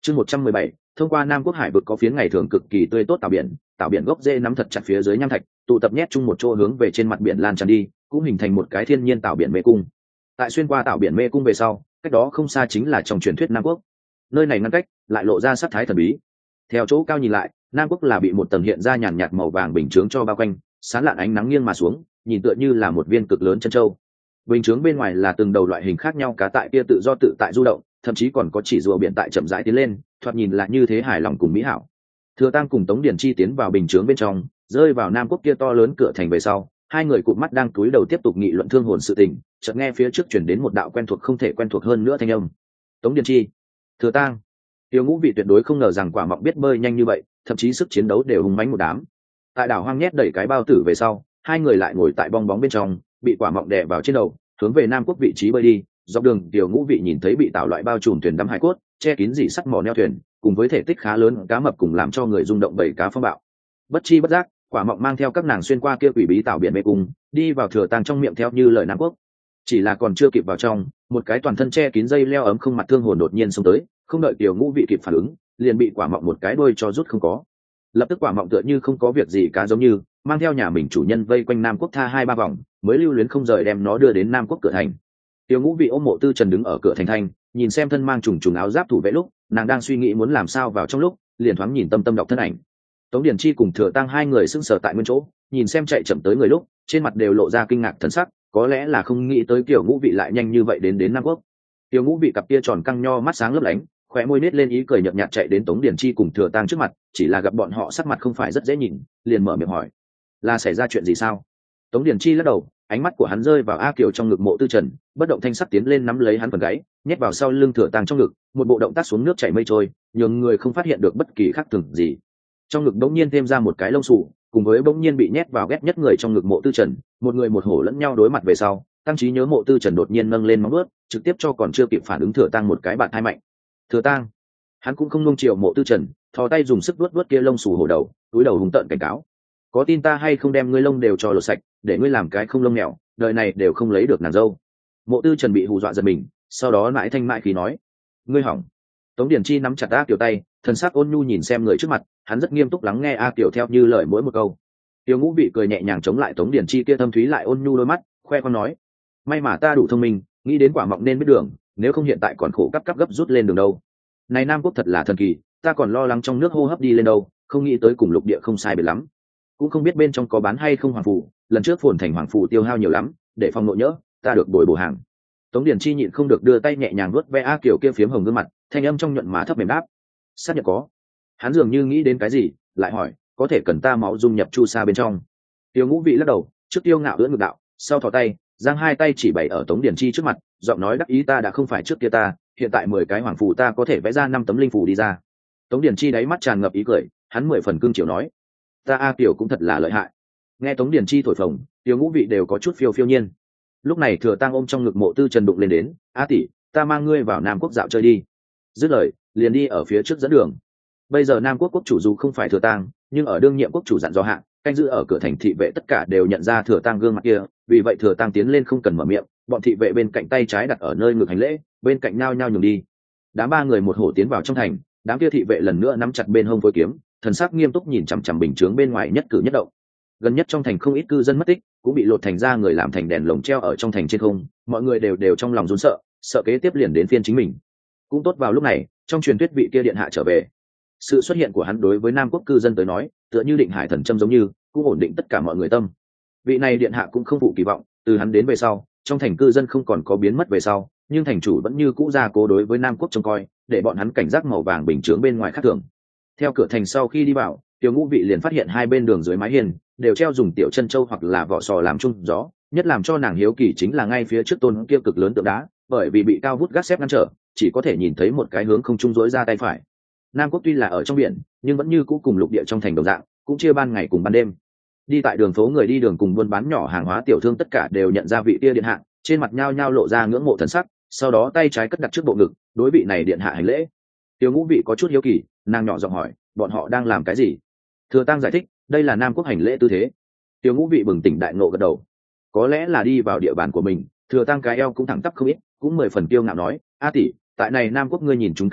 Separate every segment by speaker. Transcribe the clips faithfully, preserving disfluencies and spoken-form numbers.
Speaker 1: Chương một trăm mười bảy, thông qua Nam Quốc hải vực có phiến ngày thường cực kỳ tươi tốt tạo biển, tạo biển gốc rễ nắm thật chặt phía dưới nham thạch, tụ tập nhét chung một chỗ hướng về trên mặt biển lan tràn đi, cũng hình thành một cái thiên nhiên tạo biển mê cung. Tại xuyên qua tạo biển mê cung về sau, cách đó không xa chính là trong truyền thuyết Nam Quốc. Nơi này ngăn cách lại lộ ra sát thái thần bí. Theo chỗ cao nhìn lại, Nam Quốc là bị một tầng hiện ra nhàn nhạt màu vàng bình chướng cho bao quanh, sáng lạn ánh nắng nghiêng mà xuống, nhìn tựa như là một viên cực lớn chân châu. Bình chướng bên ngoài là từng đầu loại hình khác nhau cá tại kia tự do tự tại du động, thậm chí còn có chỉ rùa biển tại chậm rãi tiến lên, thoạt nhìn là như thế hài lòng cùng mỹ hảo. Thừa Tăng cùng Tống Điển Chi tiến vào bình chướng bên trong, rơi vào Nam Quốc kia to lớn cửa thành về sau, hai người cụp mắt đang cúi đầu tiếp tục nghị luận thương hồn sự tình, chợt nghe phía trước truyền đến một đạo quen thuộc không thể quen thuộc hơn nữa thanh âm. Tống Điển Chi, Thừa Tăng. Tiêu Ngũ Vị tuyệt đối không ngờ rằng Quả Mọng biết bơi nhanh như vậy, thậm chí sức chiến đấu đều hùng mãnh một đám. Tại đảo hoang nhét đẩy cái bao tử về sau, hai người lại ngồi tại bong bóng bên trong, bị Quả Mọng đè vào trên đầu, hướng về Nam Quốc vị trí bơi đi. Dọc đường Tiêu Ngũ Vị nhìn thấy bị tạo loại bao trùm thuyền đắm hải cốt, che kín dị sắt mỏ neo thuyền, cùng với thể tích khá lớn cá mập cùng làm cho người rung động bảy cá phong bạo. Bất chi bất giác, Quả Mọng mang theo các nàng xuyên qua kia quỷ bí tạo biển mê cung, đi vào Thừa Tăng trong miệng theo như lời Nam Quốc. Chỉ là còn chưa kịp vào trong, một cái toàn thân che kín dây leo ấm không mặt thương hồn đột nhiên xông tới, không đợi Tiêu Ngũ Vị kịp phản ứng, liền bị Quả Mọng một cái đuôi cho rút không có. Lập tức Quả Mọng tựa như không có việc gì cá giống như, mang theo nhà mình chủ nhân vây quanh Nam Quốc tha hai ba vòng, mới lưu luyến không rời đem nó đưa đến Nam Quốc cửa thành. Tiêu Ngũ Vị ôm Mộ Tư Trần đứng ở cửa thành thanh, nhìn xem thân mang trùng trùng áo giáp thủ vệ lúc, nàng đang suy nghĩ muốn làm sao vào trong lúc, liền thoáng nhìn Tâm Tâm đọc thân ảnh. Tống Điển Chi cùng Thừa Tăng hai người sững sờ tại nguyên chỗ, nhìn xem chạy chậm tới người lúc, trên mặt đều lộ ra kinh ngạc thần sắc, có lẽ là không nghĩ tới Tiêu Ngũ Vị lại nhanh như vậy đến đến Nam Quốc. Tiêu Ngũ Vị cặp kia tròn căng nho mắt sáng lấp lánh, khóe môi nết lên ý cười nhợt nhạt chạy đến Tống Điển Chi cùng Thừa Tăng trước mặt, chỉ là gặp bọn họ sắc mặt không phải rất dễ nhìn, liền mở miệng hỏi: "Là xảy ra chuyện gì sao?" Tống Điển Chi lắc đầu, ánh mắt của hắn rơi vào A Kiều trong ngực Mộ Tư Trần, bất động thanh sắc tiến lên nắm lấy hắn phần gáy, nhét vào sau lưng Thừa Tăng trong ngực, một bộ động tác xuống nước chảy mây trôi, nhường người không phát hiện được bất kỳ khác thường gì. Trong ngực bỗng nhiên thêm ra một cái lông sù, cùng với bỗng nhiên bị nhét vào ghét nhất người trong ngực Mộ Tư Trần, một người một hổ lẫn nhau đối mặt về sau, Tăng Trí nhớ Mộ Tư Trần đột nhiên nâng lên móng vuốt, trực tiếp cho còn chưa kịp phản ứng Thừa Tăng một cái bạt hai mạnh. Thừa Tăng, hắn cũng không nung chiều Mộ Tư Trần, thò tay dùng sức vuốt vuốt kia lông sù hổ đầu, túi đầu hùng tợn cảnh cáo: "Có tin ta hay không đem ngươi lông đều cho lột sạch, để ngươi làm cái không lông mèo, đời này đều không lấy được nàng dâu." Mộ Tư Trần bị hù dọa giật mình, sau đó mãi thanh mại khí nói: "Ngươi hỏng." Tống Điển Chi nắm chặt A Kiều tay, thần sắc ôn nhu nhìn xem người trước mặt, hắn rất nghiêm túc lắng nghe A Kiều theo như lời mỗi một câu. Tiêu Ngũ Vị cười nhẹ nhàng chống lại Tống Điển Chi kia thâm thúy lại ôn nhu đôi mắt, khoe con nói: "May mà ta đủ thông minh, nghĩ đến Quả Mọng nên biết đường, nếu không hiện tại còn khổ cấp cấp gấp rút lên đường đâu. Này Nam Quốc thật là thần kỳ, ta còn lo lắng trong nước hô hấp đi lên đâu, không nghĩ tới cùng lục địa không sai biệt lắm. Cũng không biết bên trong có bán hay không hoàng phù, lần trước phồn thành hoàng phù tiêu hao nhiều lắm, để phòng nội nhỡ, ta được bồi bổ hàng." Tống Điển Chi nhịn không được đưa tay nhẹ nhàng vuốt ve A Kiều kia phiếm hồng gương mặt, thanh âm trong nhuận má thấp mềm đáp: "Xác nhận có." Hắn dường như nghĩ đến cái gì, lại hỏi: "Có thể cần ta máu dung nhập chu sa bên trong?" Tiêu Ngũ Vị lắc đầu, trước Tiêu Ngạo ưỡn ngực đạo, sau thò tay, giang hai tay chỉ bày ở Tống Điển Chi trước mặt, giọng nói đắc ý: "Ta đã không phải trước kia ta, hiện tại mười cái hoàng phù ta có thể vẽ ra năm tấm linh phù đi ra." Tống Điển Chi đáy mắt tràn ngập ý cười, hắn mười phần cương chiều nói: "Ta A Kiều cũng thật là lợi hại." Nghe Tống Điển Chi thổi phồng, Tiêu Ngũ Vị đều có chút phiêu phiêu nhiên. Lúc này Thừa Tăng ôm trong ngực Mộ Tư Trần đụng lên đến: "A tỷ, ta mang ngươi vào Nam Quốc dạo chơi đi." Dứt lời, liền đi ở phía trước dẫn đường. Bây giờ Nam Quốc quốc chủ dù không phải Thừa Tăng, nhưng ở đương nhiệm quốc chủ dặn dò hạ, canh giữ ở cửa thành thị vệ tất cả đều nhận ra Thừa Tăng gương mặt kia, vì vậy Thừa Tăng tiến lên không cần mở miệng, bọn thị vệ bên cạnh tay trái đặt ở nơi ngực hành lễ, bên cạnh nhao nhao nhường đi. Đám ba người một hổ tiến vào trong thành, đám kia thị vệ lần nữa nắm chặt bên hông phối kiếm, thần sắc nghiêm túc nhìn chằm chằm bình chướng bên ngoài nhất cử nhất động. Gần nhất trong thành không ít cư dân mất tích, cũng bị lột thành ra người làm thành đèn lồng treo ở trong thành trên không, mọi người đều đều trong lòng run sợ, sợ kế tiếp liền đến phiên chính mình. Cũng tốt vào lúc này, trong truyền thuyết vị kia điện hạ trở về. Sự xuất hiện của hắn đối với Nam Quốc cư dân tới nói, tựa như định hải thần châm giống như, cũng ổn định tất cả mọi người tâm. Vị này điện hạ cũng không phụ kỳ vọng, từ hắn đến về sau, trong thành cư dân không còn có biến mất về sau, nhưng thành chủ vẫn như cũ ra cố đối với Nam Quốc trông coi, để bọn hắn cảnh giác màu vàng bình chướng bên ngoài khác thường. Theo cửa thành sau khi đi vào, Tiêu Ngũ Vị liền phát hiện hai bên đường dưới mái hiên đều treo dùng tiểu chân châu hoặc là vỏ sò làm chung gió, nhất làm cho nàng hiếu kỳ chính là ngay phía trước tôn kia cực lớn tượng đá, bởi vì bị cao vút gác xếp ngăn trở, chỉ có thể nhìn thấy một cái hướng không trung rỗi ra tay phải. Nam Quốc tuy là ở trong biển, nhưng vẫn như cũ cùng lục địa trong thành đồng dạng, cũng chia ban ngày cùng ban đêm. Đi tại đường phố người đi đường cùng buôn bán nhỏ hàng hóa tiểu thương tất cả đều nhận ra vị kia điện hạ, trên mặt nhao nhao lộ ra ngưỡng mộ thần sắc, sau đó tay trái cất đặt trước bộ ngực, đối vị này điện hạ hành lễ. Tiêu Ngũ Vị có chút hiếu kỳ, nàng nhỏ giọng hỏi: "Bọn họ đang làm cái gì?" Thừa Tăng giải thích: "Đây là Nam Quốc hành lễ tư thế." Tiêu Ngũ Vị bừng tỉnh đại ngộ gật đầu. Có lẽ là đi vào địa bàn của mình, Thừa Tăng cái eo cũng thẳng tắp không ít, cũng mười phần kiêu ngạo nói: "A tỷ, tại này Nam Quốc ngươi nhìn chúng cái gì,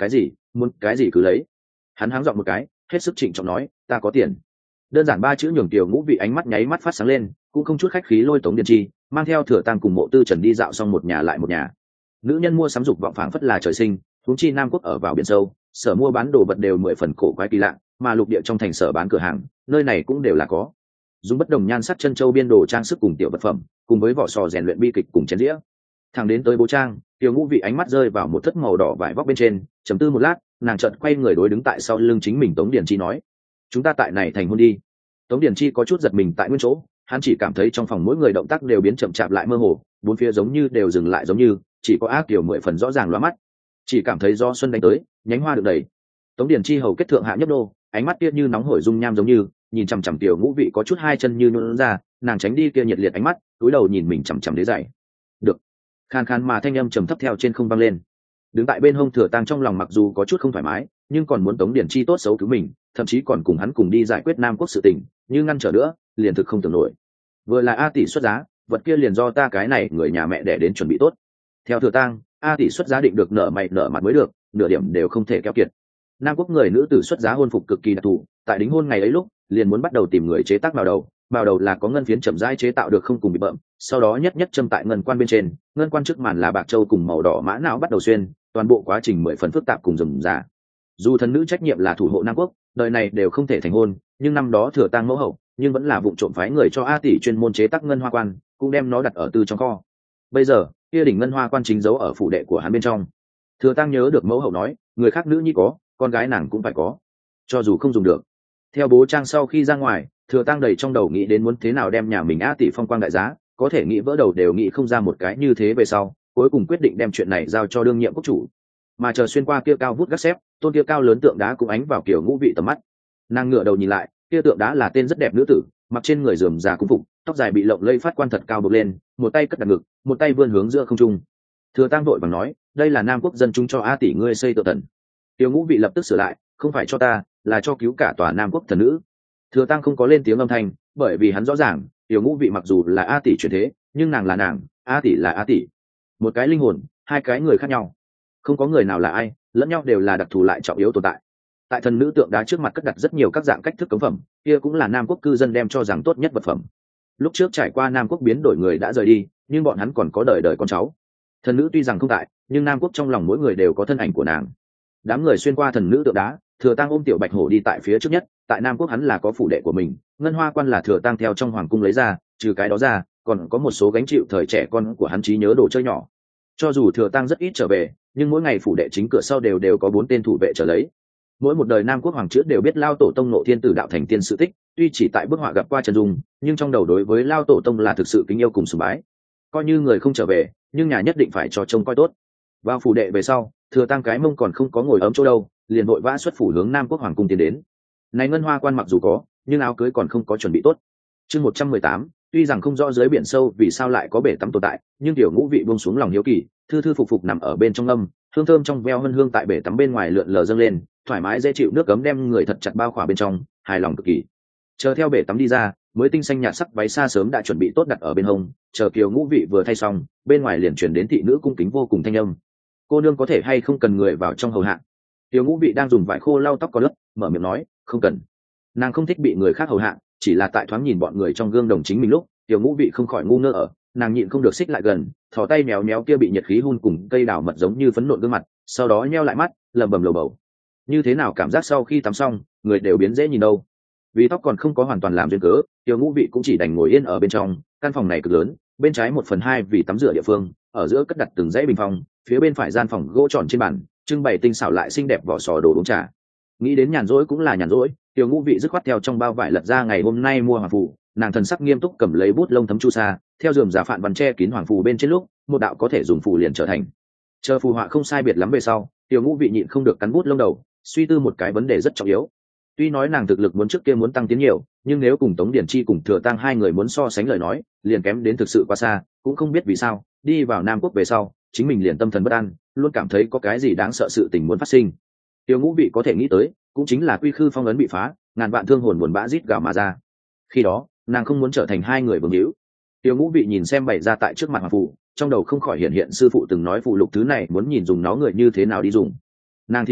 Speaker 1: muốn cái gì cứ lấy. Hắn háng giọng một cái, hết sức trịnh trọng nói, ta có tiền. Đơn giản ba chữ nhường Tiểu Ngũ Vị ánh mắt nháy mắt phát sáng lên, cũng không chút khách khí lôi Tống Điền Chi mang theo Thừa Tăng cùng Mộ Tư Trần đi dạo xong một nhà lại một nhà. Nữ nhân mua sắm dục vọng phảng phất là trời sinh, huống chi Nam Quốc ở vào biển sâu, sở mua bán đồ vật đều mười phần cổ quái kỳ lạ, mà lục địa trong thành sở bán cửa hàng, nơi này cũng đều là có. Dùng bất đồng nhan sắc chân châu biên đồ trang sức cùng tiểu vật phẩm, cùng với vỏ sò rèn luyện bi kịch cùng chén dĩa. Thẳng đến tới bố trang, Tiểu Ngũ Vị ánh mắt rơi vào một thất màu đỏ vải vóc bên trên, trầm tư một lát, nàng chợt quay người đối đứng tại sau lưng chính mình Tống Điền Chi nói: chúng ta tại này thành hôn đi. Tống Điền Chi có chút giật mình tại nguyên chỗ, hắn chỉ cảm thấy trong phòng mỗi người động tác đều biến chậm chạp lại mơ hồ, bốn phía giống như đều dừng lại giống như, chỉ có ác tiểu mười phần rõ ràng lóa mắt. Chỉ cảm thấy do xuân đánh tới, nhánh hoa được đầy. Tống Điền Chi hầu kết thượng hạ nhấp đô, ánh mắt kia như nóng hổi dung nham giống như, nhìn chằm chằm Tiểu Ngũ Vị có chút hai chân như nhũn ra, nàng tránh đi kia nhiệt liệt ánh mắt, cúi đầu nhìn mình chằm chằm đế dày. Được. Khan khan mà thanh âm trầm thấp theo trên không vang lên. Đứng tại bên hông Thừa Tăng trong lòng mặc dù có chút không thoải mái, nhưng còn muốn Tống Điền Chi tốt xấu cứu mình, thậm chí còn cùng hắn cùng đi giải quyết Nam Quốc sự tình, như ngăn trở nữa, liền thực không tưởng nổi. Vừa là A tỷ xuất giá, vật kia liền do ta cái này người nhà mẹ đẻ đến chuẩn bị tốt. Theo Thừa Tăng, A tỷ xuất giá định được nợ mày nợ mặt mới được, nửa điểm đều không thể keo kiệt. Nam Quốc người nữ tử xuất giá hôn phục cực kỳ đặc thù, tại đính hôn ngày ấy lúc, liền muốn bắt đầu tìm người chế tác vào đầu, vào đầu là có ngân phiến chậm rãi chế tạo được không cùng bị bợm, sau đó nhất nhất châm tại ngân quan bên trên, ngân quan trước màn là bạc châu cùng màu đỏ mã não bắt đầu xuyên, toàn bộ quá trình mười phần phức tạp cùng rườm rà. Dù thần nữ trách nhiệm là thủ hộ Nam Quốc, đời này đều không thể thành hôn, nhưng năm đó Thừa Tăng mẫu hậu, nhưng vẫn là vụ trộm phái người cho A tỷ chuyên môn chế tác ngân hoa quan, cũng đem nó đặt ở tư trong kho. Bây giờ, kia đỉnh ngân hoa quan chính giấu ở phủ đệ của hắn bên trong. Thừa Tăng nhớ được mẫu hậu nói, người khác nữ nhi có, con gái nàng cũng phải có, cho dù không dùng được. Theo bố trang sau khi ra ngoài, Thừa Tăng đầy trong đầu nghĩ đến muốn thế nào đem nhà mình A tỷ phong quang đại giá, có thể nghĩ vỡ đầu đều nghĩ không ra một cái như thế về sau, cuối cùng quyết định đem chuyện này giao cho đương nhiệm quốc chủ. Mà chờ xuyên qua kia cao vút gác xếp, tôn kia cao lớn tượng đá cũng ánh vào Kiểu Ngũ Vị tầm mắt. Nàng ngửa đầu nhìn lại, kia tượng đá là tên rất đẹp nữ tử, mặc trên người rườm rà cung phục, tóc dài bị lộng lây phát quan thật cao bực lên, một tay cất đặt ngực, một tay vươn hướng giữa không trung. Thừa Tăng vội vàng nói, đây là Nam Quốc dân chúng cho A tỷ ngươi xây tượng thần. Tiểu Ngũ Vị lập tức sửa lại, không phải cho ta, là cho cứu cả tòa Nam Quốc thần nữ. Thừa Tăng không có lên tiếng âm thanh, bởi vì hắn rõ ràng, Tiểu Ngũ Vị mặc dù là A tỷ chuyển thế, nhưng nàng là nàng, A tỷ là A tỷ, một cái linh hồn, hai cái người khác nhau, không có người nào là ai, lẫn nhau đều là đặc thù lại trọng yếu tồn tại. Tại thần nữ tượng đá trước mặt cất đặt rất nhiều các dạng cách thức cống phẩm, kia cũng là Nam Quốc cư dân đem cho rằng tốt nhất vật phẩm. Lúc trước trải qua Nam Quốc biến đổi người đã rời đi, nhưng bọn hắn còn có đời đời con cháu. Thần nữ tuy rằng không tại, nhưng Nam Quốc trong lòng mỗi người đều có thân ảnh của nàng. Đám người xuyên qua thần nữ tượng đá, Thừa Tăng ôm Tiểu Bạch Hổ đi tại phía trước nhất. Tại Nam Quốc hắn là có phủ đệ của mình, ngân hoa quan là Thừa Tăng theo trong hoàng cung lấy ra, trừ cái đó ra, còn có một số gánh chịu thời trẻ con của hắn trí nhớ đồ chơi nhỏ. Cho dù Thừa Tăng rất ít trở về, nhưng mỗi ngày phủ đệ chính cửa sau đều đều có bốn tên thủ vệ trở lấy. Mỗi một đời Nam Quốc hoàng chữ đều biết Lao Tổ Tông Nộ Thiên Tử đạo thành tiên sự tích, tuy chỉ tại bức họa gặp qua chân dung, nhưng trong đầu đối với Lao Tổ Tông là thực sự kính yêu cùng sùng bái. Coi như người không trở về, nhưng nhà nhất định phải cho trông coi tốt. Vào phủ đệ về sau, Thừa Tăng cái mông còn không có ngồi ấm chỗ đâu, liền vội vã xuất phủ hướng Nam Quốc hoàng cung tiến đến. Này ngân hoa quan mặc dù có, nhưng áo cưới còn không có chuẩn bị tốt. Chương một trăm mười tám, tuy rằng không rõ dưới biển sâu vì sao lại có bể tắm tồn tại, nhưng Tiểu Ngũ Vị buông xuống lòng hiếu kỳ, thư thư phục phục nằm ở bên trong âm, hương thơm trong veo hân hương tại bể tắm bên ngoài lượn lờ dâng lên, thoải mái dễ chịu nước cấm đem người thật chặt bao khỏa bên trong, hài lòng cực kỳ. Chờ theo bể tắm đi ra, mới tinh xanh nhạt sắc váy xa sớm đã chuẩn bị tốt đặt ở bên hông, chờ Kiều Ngũ Vị vừa thay xong, bên ngoài liền truyền đến thị nữ cung kính vô cùng thanh âm. Cô nương có thể hay không cần người vào trong hầu hạ? Kiều Ngũ Vị đang dùng vải khô lau tóc có lớp, mở miệng nói, không cần. Nàng không thích bị người khác hầu hạ, chỉ là tại thoáng nhìn bọn người trong gương đồng chính mình lúc, Kiều Ngũ Vị không khỏi ngu ngơ ở, nàng nhịn không được xích lại gần, thò tay méo méo kia bị nhiệt khí hun cùng cây đào mật giống như phấn nộn gương mặt, sau đó nheo lại mắt, lẩm bẩm lầu bầu. Như thế nào cảm giác sau khi tắm xong, người đều biến dễ nhìn đâu. Vì tóc còn không có hoàn toàn làm duyên cớ, Kiều Ngũ Vị cũng chỉ đành ngồi yên ở bên trong. Căn phòng này cực lớn, bên trái một phần hai vì tắm rửa địa phương, ở giữa cất đặt từng dãy bình phong, phía bên phải gian phòng gỗ tròn trên bàn, trưng bày tinh xảo lại xinh đẹp vỏ sò đồ uống trà. Nghĩ đến nhàn rỗi cũng là nhàn rỗi, Kiều Ngũ Vị dứt khoát theo trong bao vải lật ra ngày hôm nay mua hoàng phù, nàng thần sắc nghiêm túc cầm lấy bút lông thấm chu sa, theo dườm giả phạn văn che kín hoàng phù bên trên lúc, một đạo có thể dùng phù liền trở thành. Chờ phù họa không sai biệt lắm về sau, Kiều Ngũ Vị nhịn không được cắn bút lông đầu, suy tư một cái vấn đề rất trọng yếu. Tuy nói nàng thực lực muốn trước kia muốn tăng tiến nhiều, nhưng nếu cùng Tống Điển Chi cùng Thừa Tăng hai người muốn so sánh lời nói, liền kém đến thực sự quá xa, cũng không biết vì sao, đi vào Nam Quốc về sau, chính mình liền tâm thần bất an, luôn cảm thấy có cái gì đáng sợ sự tình muốn phát sinh. Tiêu Ngũ Vị có thể nghĩ tới, cũng chính là Quy Khư phong ấn bị phá, ngàn vạn thương hồn buồn bã rít gào mà ra. Khi đó, nàng không muốn trở thành hai người vương hữu. Tiêu Ngũ Vị nhìn xem bày ra tại trước mặt hoàng phù, trong đầu không khỏi hiện hiện sư phụ từng nói phụ lục thứ này muốn nhìn dùng nó người như thế nào đi dùng. Nàng thi thầm,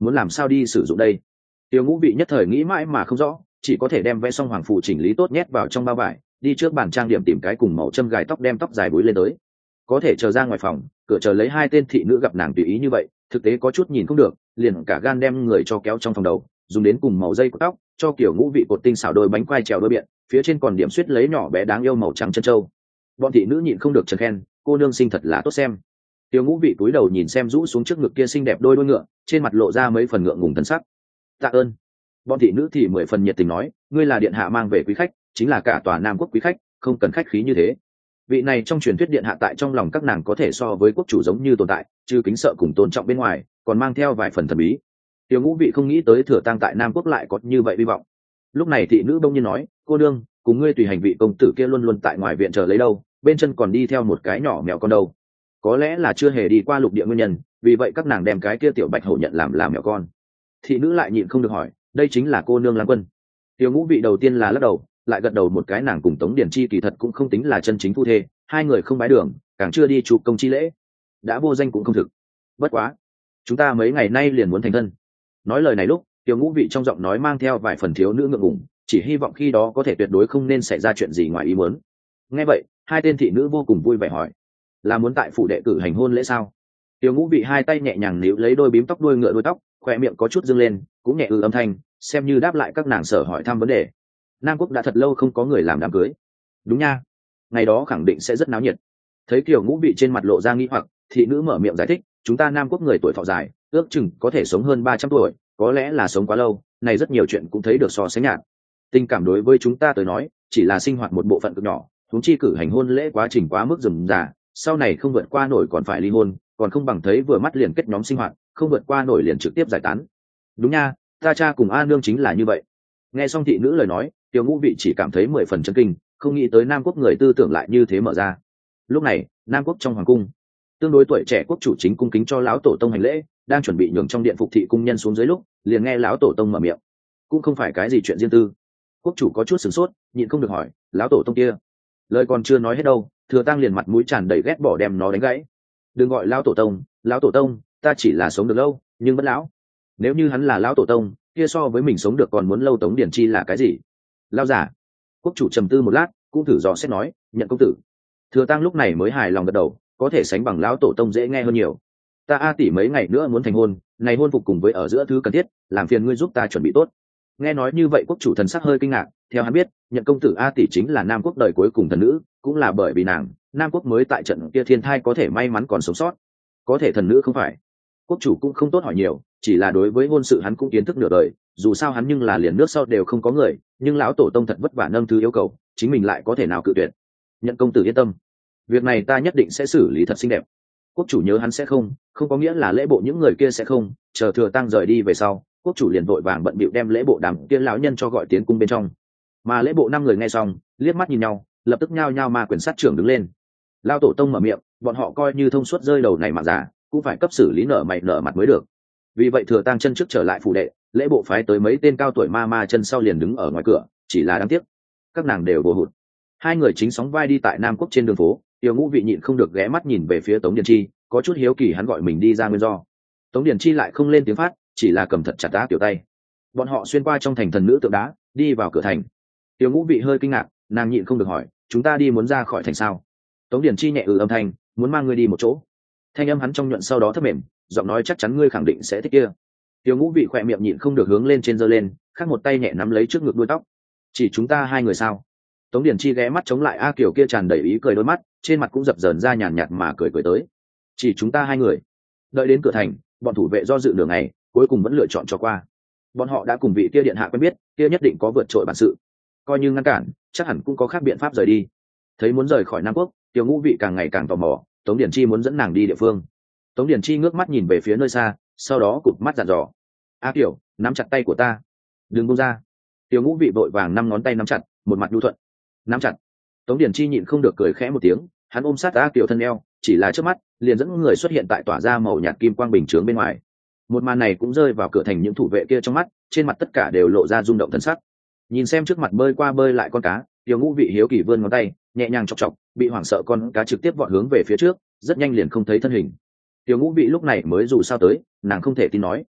Speaker 1: muốn làm sao đi sử dụng đây? Tiêu Ngũ Vị nhất thời nghĩ mãi mà không rõ, chỉ có thể đem vẽ xong hoàng phủ chỉnh lý tốt nhét vào trong bao vải, đi trước bàn trang điểm tìm cái cùng màu châm gài tóc đem tóc dài búi lên tới. Có thể chờ ra ngoài phòng, cửa chờ lấy hai tên thị nữ gặp nàng tùy ý như vậy, thực tế có chút nhìn không được, liền cả gan đem người cho kéo trong phòng đầu, dùng đến cùng màu dây của tóc, cho kiểu Ngũ Vị cột tinh xảo đôi bánh quai trèo đôi biện, phía trên còn điểm suýt lấy nhỏ bé đáng yêu màu trắng chân trâu. Bọn thị nữ nhịn không được trần khen, cô nương xinh thật là tốt xem. Tiêu Ngũ Vị cúi đầu nhìn xem rũ xuống trước ngực kia xinh đẹp đôi đôi ngựa, trên mặt lộ ra mấy phần ngượng ngùng thân sắc. Tạ ơn. Bọn thị nữ thì mười phần nhiệt tình nói, ngươi là điện hạ mang về quý khách, chính là cả tòa Nam quốc quý khách, không cần khách khí như thế. Vị này trong truyền thuyết điện hạ tại trong lòng các nàng có thể so với quốc chủ giống như tồn tại, trừ kính sợ cùng tôn trọng bên ngoài, còn mang theo vài phần thần bí. Tiêu Ngũ Vị không nghĩ tới thừa tang tại Nam quốc lại có như vậy hy vọng. Lúc này thị nữ đông nhiên nói, cô đương, cùng ngươi tùy hành vị công tử kia luôn luôn tại ngoài viện chờ lấy đâu, bên chân còn đi theo một cái nhỏ mèo con đâu. Có lẽ là chưa hề đi qua lục địa nguyên nhân, vì vậy các nàng đem cái kia tiểu bạch hổ nhận làm làm mèo con. Thị nữ lại nhịn không được hỏi, đây chính là cô nương Lang Quân. Tiêu Ngũ Vị đầu tiên là lắc đầu, lại gật đầu một cái, nàng cùng Tống Điển Chi kỳ thật cũng không tính là chân chính phu thê, hai người không bái đường, càng chưa đi chụp công chi lễ, đã vô danh cũng không thực. Bất quá, chúng ta mấy ngày nay liền muốn thành thân. Nói lời này lúc, Tiêu Ngũ Vị trong giọng nói mang theo vài phần thiếu nữ ngượng ngùng, chỉ hy vọng khi đó có thể tuyệt đối không nên xảy ra chuyện gì ngoài ý muốn. Nghe vậy, hai tên thị nữ vô cùng vui vẻ hỏi, là muốn tại phủ đệ cử hành hôn lễ sao? Tiêu Ngũ Vị hai tay nhẹ nhàng níu lấy đôi bím tóc đuôi ngựa đuôi tóc, khoe miệng có chút dương lên, cũng nhẹ ư âm thanh, xem như đáp lại các nàng sở hỏi thăm vấn đề. Nam quốc đã thật lâu không có người làm đám cưới. Đúng nha, ngày đó khẳng định sẽ rất náo nhiệt. Thấy Tiêu Ngũ Vị trên mặt lộ ra nghi hoặc, thị nữ mở miệng giải thích, chúng ta Nam quốc người tuổi thọ dài, ước chừng có thể sống hơn ba trăm tuổi, có lẽ là sống quá lâu, này rất nhiều chuyện cũng thấy được so sánh nhạt. Tình cảm đối với chúng ta tới nói, chỉ là sinh hoạt một bộ phận cực nhỏ, huống chi cử hành hôn lễ quá trình quá mức rườm rà, sau này không vượt qua nổi còn phải ly hôn, còn không bằng thấy vừa mắt liền kết nhóm sinh hoạt, không vượt qua nổi liền trực tiếp giải tán. Đúng nha, ta cha cùng A nương chính là như vậy. Nghe xong thị nữ lời nói, Tiêu Ngũ Vị chỉ cảm thấy mười phần chấn kinh, không nghĩ tới Nam quốc người tư tưởng lại như thế mở ra. Lúc này, Nam quốc trong hoàng cung, tương đối tuổi trẻ quốc chủ chính cung kính cho lão tổ tông hành lễ, đang chuẩn bị nhường trong điện phục thị cung nhân xuống dưới lúc, liền nghe lão tổ tông mở miệng. Cũng không phải cái gì chuyện riêng tư. Quốc chủ có chút sửng sốt, nhịn không được hỏi, lão tổ tông kia. Lời còn chưa nói hết đâu, Thừa Tăng liền mặt mũi tràn đầy ghét bỏ đem nó đánh gãy. Đừng gọi lão tổ tông, lão tổ tông, ta chỉ là sống được lâu, nhưng vẫn lão. Nếu như hắn là lão tổ tông, kia so với mình sống được còn muốn lâu, Tống Điển Chi là cái gì? Lão giả. Quốc chủ trầm tư một lát, cũng thử dò xét nói, nhận công tử. Thừa Tăng lúc này mới hài lòng gật đầu, có thể sánh bằng lão tổ tông dễ nghe hơn nhiều. Ta A tỷ mấy ngày nữa muốn thành hôn, này hôn phục cùng với ở giữa thứ cần thiết, làm phiền ngươi giúp ta chuẩn bị tốt. Nghe nói như vậy, quốc chủ thần sắc hơi kinh ngạc, theo hắn biết, nhận công tử A tỷ chính là Nam quốc đời cuối cùng thần nữ, cũng là bởi vì nàng, Nam quốc mới tại trận kia thiên thai có thể may mắn còn sống sót. Có thể thần nữ không phải. Quốc chủ cũng không tốt hỏi nhiều, chỉ là đối với hôn sự hắn cũng kiến thức nửa đời, dù sao hắn nhưng là liền nước sau đều không có người, nhưng lão tổ tông thật vất vả nâng thứ yêu cầu, chính mình lại có thể nào cự tuyệt. Nhận công tử yên tâm, việc này ta nhất định sẽ xử lý thật xinh đẹp. Quốc chủ nhớ hắn sẽ không, không có nghĩa là lễ bộ những người kia sẽ không. Chờ Thừa Tăng rời đi về sau, quốc chủ liền vội vàng bận bịu đem lễ bộ đám kia lão nhân cho gọi tiến cung bên trong. Mà lễ bộ năm người nghe xong, liếc mắt nhìn nhau, lập tức nhao nhao ma quyền sát trưởng đứng lên. Lão tổ tông mở miệng, bọn họ coi như thông suốt rơi đầu này mà giả, cũng phải cấp xử lý nợ mày nợ mặt mới được. Vì vậy Thừa Tăng chân trước trở lại phủ đệ, lễ bộ phái tới mấy tên cao tuổi ma ma chân sau liền đứng ở ngoài cửa, chỉ là đáng tiếc, các nàng đều vô hụt. Hai người chính sóng vai đi tại Nam quốc trên đường phố, Tiêu Ngũ Vị nhịn không được ghé mắt nhìn về phía Tống Điển Chi, có chút hiếu kỳ hắn gọi mình đi ra nguyên do. Tống Điển Chi lại không lên tiếng phát, chỉ là cầm thật chặt đá tiểu tay. Bọn họ xuyên qua trong thành thần nữ tượng đá, đi vào cửa thành. Tiêu Ngũ Vị hơi kinh ngạc, nàng nhịn không được hỏi, chúng ta đi muốn ra khỏi thành sao? Tống Điển Chi nhẹ ừ âm thanh, muốn mang ngươi đi một chỗ. Thanh âm hắn trong nhuận sau đó thấp mềm, giọng nói chắc chắn ngươi khẳng định sẽ thích kia. Tiêu Ngũ Vị khỏe miệng nhịn không được hướng lên trên giơ lên, khác một tay nhẹ nắm lấy trước ngực đuôi tóc. Chỉ chúng ta hai người sao? Tống Điển Chi ghé mắt chống lại A Kiều kia tràn đầy ý cười đôi mắt, trên mặt cũng dập dờn ra nhàn nhạt mà cười cười tới. Chỉ chúng ta hai người. Đợi đến cửa thành, bọn thủ vệ do dự nửa ngày, cuối cùng vẫn lựa chọn cho qua. Bọn họ đã cùng vị kia điện hạ quen biết, kia nhất định có vượt trội bản sự. Coi như ngăn cản, chắc hẳn cũng có khác biện pháp rời đi. Thấy muốn rời khỏi Nam quốc, Tiêu Ngũ Vị càng ngày càng tò mò, Tống Điển Chi muốn dẫn nàng đi địa phương. Tống Điển Chi ngước mắt nhìn về phía nơi xa, sau đó cụp mắt dặn dò: A Kiều, nắm chặt tay của ta, đừng buông ra. Tiêu Ngũ Vị vội vàng năm ngón tay nắm chặt, một mặt nhu thuận. Nắm chặt. Tống Điển Chi nhịn không được cười khẽ một tiếng, hắn ôm sát A Kiều thân eo, chỉ là trước mắt liền dẫn người xuất hiện tại tỏa ra màu nhạt kim quang bình chướng bên ngoài. Một màn này cũng rơi vào cửa thành những thủ vệ kia trong mắt, trên mặt tất cả đều lộ ra rung động thân sắc. Nhìn xem trước mặt bơi qua bơi lại con cá, Tiêu Ngũ Vị hiếu kỳ vươn ngón tay, nhẹ nhàng chọc chọc, bị hoảng sợ con cá trực tiếp vọt hướng về phía trước, rất nhanh liền không thấy thân hình. Tiêu Ngũ Vị lúc này mới dù sao tới, nàng không thể tin nói: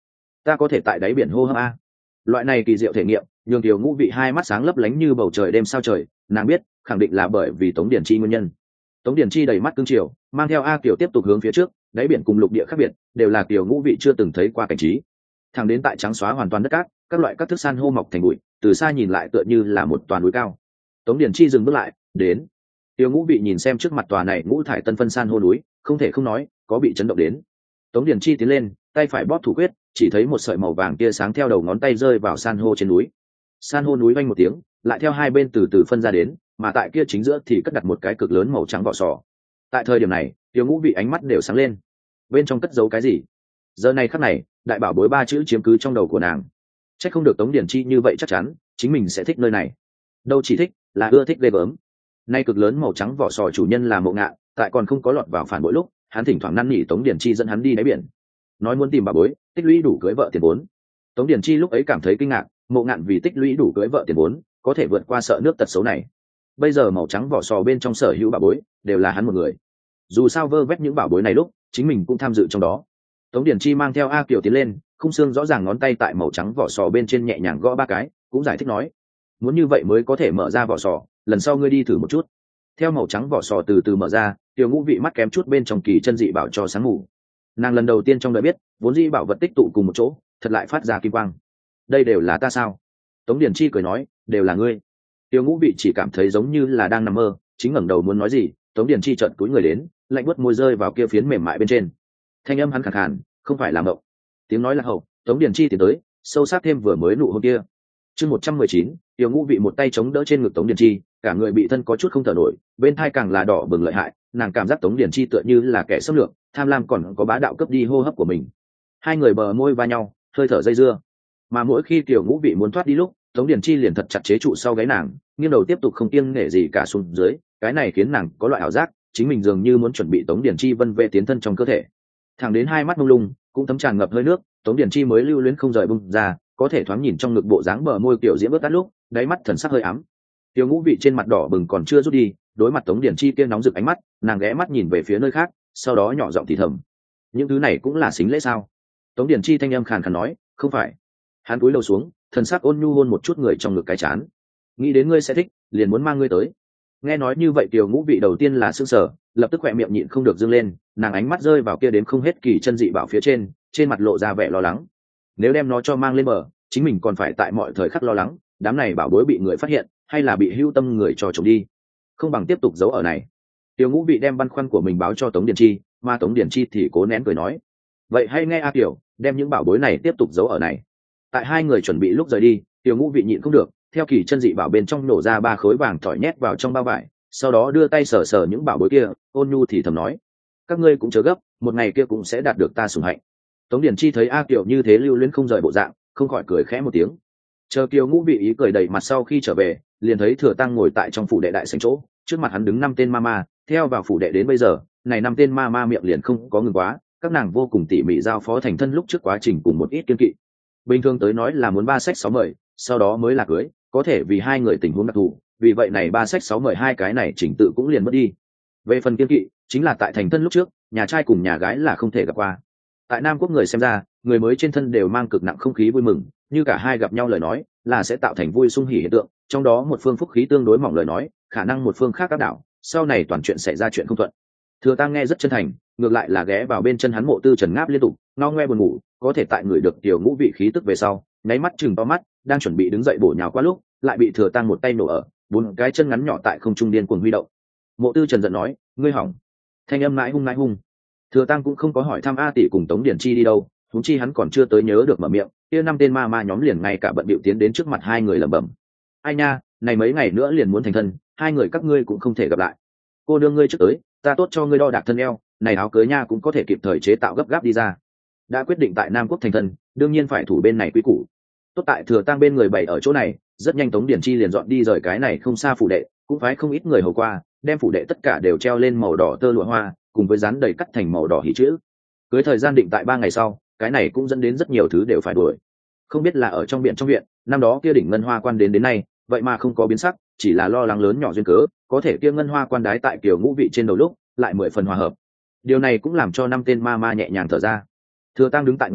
Speaker 1: ta có thể tại đáy biển hô hấp a. Loại này kỳ diệu thể nghiệm nhường Kiều Ngũ Vị hai mắt sáng lấp lánh như bầu trời đêm sao trời, nàng biết khẳng định là bởi vì Tống Điển Chi nguyên nhân. Tống Điển Chi đầy mắt cương triều, mang theo A Kiều tiếp tục hướng phía trước, đáy biển cùng lục địa khác biệt, đều là Kiều Ngũ Vị chưa từng thấy qua cảnh trí. Thẳng đến tại trắng xóa hoàn toàn đất cát, các loại các thức san hô mọc thành bụi, từ xa nhìn lại tựa như là một toàn núi cao. Tống Điển Chi dừng bước lại, đến. Kiều Ngũ Vị nhìn xem trước mặt tòa này ngũ thải tân phân san hô núi, không thể không nói, có bị chấn động đến. Tống Điển Chi tiến lên, tay phải bóp thủ quyết, chỉ thấy một sợi màu vàng tia sáng theo đầu ngón tay rơi vào san hô trên núi. San hô núi vang một tiếng, lại theo hai bên từ từ phân ra đến, mà tại kia chính giữa thì cất đặt một cái cực lớn màu trắng vỏ sò. Tại thời điểm này, Tiêu Ngũ Vị ánh mắt đều sáng lên. Bên trong cất giấu cái gì? Giờ này khắc này, đại bảo bối ba chữ chiếm cứ trong đầu của nàng. Chắc không được Tống Điển Chi như vậy chắc chắn, chính mình sẽ thích nơi này. Đâu chỉ thích, là ưa thích ghê gớm. Nay cực lớn màu trắng vỏ sò chủ nhân là Mộ Ngạn, tại còn không có lọt vào phản bội lúc, hắn thỉnh thoảng năn nỉ Tống Điển Chi dẫn hắn đi đáy biển, nói muốn tìm bảo bối, tích lũy đủ cưới vợ tiền vốn. Tống Điển Chi lúc ấy cảm thấy kinh ngạc, Mộ Ngạn vì tích lũy đủ cưới vợ tiền vốn, có thể vượt qua sợ nước tật xấu này. Bây giờ màu trắng vỏ sò bên trong sở hữu bảo bối đều là hắn một người. Dù sao vơ vét những bảo bối này lúc, chính mình cũng tham dự trong đó. Tống Điển Chi mang theo A Kiều tiến lên, khung xương rõ ràng ngón tay tại màu trắng vỏ sò bên trên nhẹ nhàng gõ ba cái, cũng giải thích nói, muốn như vậy mới có thể mở ra vỏ sò, lần sau ngươi đi thử một chút. Theo màu trắng vỏ sò từ từ mở ra, Tiêu Ngũ Vị mắt kém chút bên trong kỳ chân dị bảo cho sáng ngủ. Nàng lần đầu tiên trong đời biết, vốn dĩ bảo vật tích tụ cùng một chỗ, thật lại phát ra kim quang. Đây đều là ta sao? Tống Điển Chi cười nói, đều là ngươi. Tiêu Ngũ Vị chỉ cảm thấy giống như là đang nằm mơ, chính ngẩng đầu muốn nói gì, Tống Điển Chi chợt cúi người đến, lạnh buốt môi rơi vào kia phiến mềm mại bên trên. Thanh âm hắn khàn khàn, không phải là mộng. Tiếng nói là hậu, Tống Điển Chi tiến tới, sâu sát thêm vừa mới nụ hôn kia. Chương một trăm mười chín, Tiêu Ngũ Vị một tay chống đỡ trên ngực Tống Điển Chi, cả người bị thân có chút không thở nổi, bên thai càng là đỏ bừng lợi hại, nàng cảm giác Tống Điển Chi tựa như là kẻ xâm lược, tham lam còn có bá đạo cướp đi hô hấp của mình. Hai người bờ môi va nhau, hơi thở dây dưa. Mà mỗi khi Tiêu Ngũ Vị muốn thoát đi lúc, Tống Điển Chi liền thật chặt chế trụ sau gáy nàng, nghiêng đầu tiếp tục không kiêng nể gì cả xuống dưới, cái này khiến nàng có loại ảo giác, chính mình dường như muốn chuẩn bị Tống Điển Chi vân vệ tiến thân trong cơ thể. Thẳng đến hai mắt mông lung, cũng thấm tràn ngập hơi nước, Tống Điển Chi mới lưu luyến không rời bung ra, có thể thoáng nhìn trong ngực bộ dáng bờ môi kiểu diễm bớt tắt lúc, đáy mắt thần sắc hơi ám. Tiêu Ngũ Vị trên mặt đỏ bừng còn chưa rút đi, đối mặt Tống Điển Chi kia nóng rực ánh mắt, nàng ghé mắt nhìn về phía nơi khác, sau đó nhỏ giọng thì thầm, những thứ này cũng là xính lễ sao? Tống Điển Chi thanh âm khàn khàn nói, không phải. Hắn cúi đầu xuống, thần sắc ôn nhu hôn một chút người trong ngực cái chán. Nghĩ đến ngươi sẽ thích, liền muốn mang ngươi tới. Nghe nói như vậy, Tiêu Ngũ Vị đầu tiên là sững sờ, lập tức khỏe miệng nhịn không được dương lên, nàng ánh mắt rơi vào kia đến không hết kỳ chân dị bảo phía trên, trên mặt lộ ra vẻ lo lắng. Nếu đem nó cho mang lên bờ, chính mình còn phải tại mọi thời khắc lo lắng, đám này bảo bối bị người phát hiện, hay là bị hưu tâm người cho trộm đi, không bằng tiếp tục giấu ở này. Tiêu Ngũ Vị đem băn khoăn của mình báo cho Tống Điển Chi, mà Tống Điển Chi thì cố nén cười nói, vậy hay nghe A Kiều, đem những bảo bối này tiếp tục giấu ở này. Tại hai người chuẩn bị lúc rời đi, Tiêu Ngũ Vị nhịn không được, theo kỳ chân dị bảo bên trong nổ ra ba khối vàng thỏi nhét vào trong bao vải, sau đó đưa tay sờ sờ những bảo bối kia, ôn nhu thì thầm nói, các ngươi cũng chớ gấp, một ngày kia cũng sẽ đạt được ta sủng hạnh. Tống Điển Chi thấy A Kiều như thế lưu luyến không rời bộ dạng, không khỏi cười khẽ một tiếng. Chờ Kiều Ngũ Vị ý cười đầy mặt sau khi trở về, liền thấy Thừa Tăng ngồi tại trong phủ đệ đại sảnh chỗ, trước mặt hắn đứng năm tên ma ma, theo vào phủ đệ đến bây giờ, này năm tên ma ma miệng liền không có ngừng quá, các nàng vô cùng tỉ mỉ giao phó thành thân lúc trước quá trình cùng một ít kiên kỵ. Bình thường tới nói là muốn ba sách sáu mời, sau đó mới là cưới, có thể vì hai người tình huống đặc thù, vì vậy này ba sách sáu mời hai cái này chỉnh tự cũng liền mất đi. Về phần kiên kỵ, chính là tại thành thân lúc trước, nhà trai cùng nhà gái là không thể gặp qua. Tại Nam Quốc người xem ra, người mới trên thân đều mang cực nặng không khí vui mừng, như cả hai gặp nhau lời nói, là sẽ tạo thành vui sung hỉ hiện tượng, trong đó một phương phúc khí tương đối mỏng lời nói, khả năng một phương khác áp đảo, sau này toàn chuyện xảy ra chuyện không thuận. Thừa Tăng nghe rất chân thành, ngược lại là ghé vào bên chân hắn Mộ Tư Trần ngáp liên tục, ngao ngoe buồn ngủ, có thể tại người được Tiểu Ngũ Vị khí tức về sau, nháy mắt chừng to mắt, đang chuẩn bị đứng dậy bổ nhào qua lúc, lại bị Thừa Tăng một tay nổ ở, bốn cái chân ngắn nhỏ tại không trung điên cuồng huy động. Mộ Tư Trần giận nói, ngươi hỏng. Thanh âm mãi hung mãi hung. Thừa Tăng cũng không có hỏi thăm A tỷ cùng Tống Điển Chi đi đâu, huống chi hắn còn chưa tới nhớ được mở miệng, kia năm tên ma ma nhóm liền ngay cả bận bịu tiến đến trước mặt hai người lẩm bẩm, ai nha, này mấy ngày nữa liền muốn thành thân, hai người các ngươi cũng không thể gặp lại. Cô đương ngươi trước tới, ta tốt cho ngươi đo đạc thân eo, này áo cưới nha cũng có thể kịp thời chế tạo gấp gáp đi ra. Đã quyết định tại Nam Quốc thành thân, đương nhiên phải thủ bên này quý củ. Tốt tại Thừa Tăng bên người bày ở chỗ này, rất nhanh Tống Điển Chi liền dọn đi rời cái này không xa phủ đệ, cũng phái không ít người hầu qua, đem phủ đệ tất cả đều treo lên màu đỏ tơ lụa hoa, cùng với dán đầy cắt thành màu đỏ hỉ chữ. Cưới thời gian định tại ba ngày sau, cái này cũng dẫn đến rất nhiều thứ đều phải đuổi. Không biết là ở trong viện trong viện, năm đó kia đỉnh ngân hoa quan đến đến nay, vậy mà không có biến sắc, chỉ là lo lắng lớn nhỏ duyên cớ, có thể kia ngân hoa quan đái tại Kiều Ngũ Vị trên đầu lúc, lại mười phần hòa hợp. Điều này cũng làm cho năm tên ma ma nhẹ nhàng thở ra. Thừa Tăng đứng tại ngoài viện,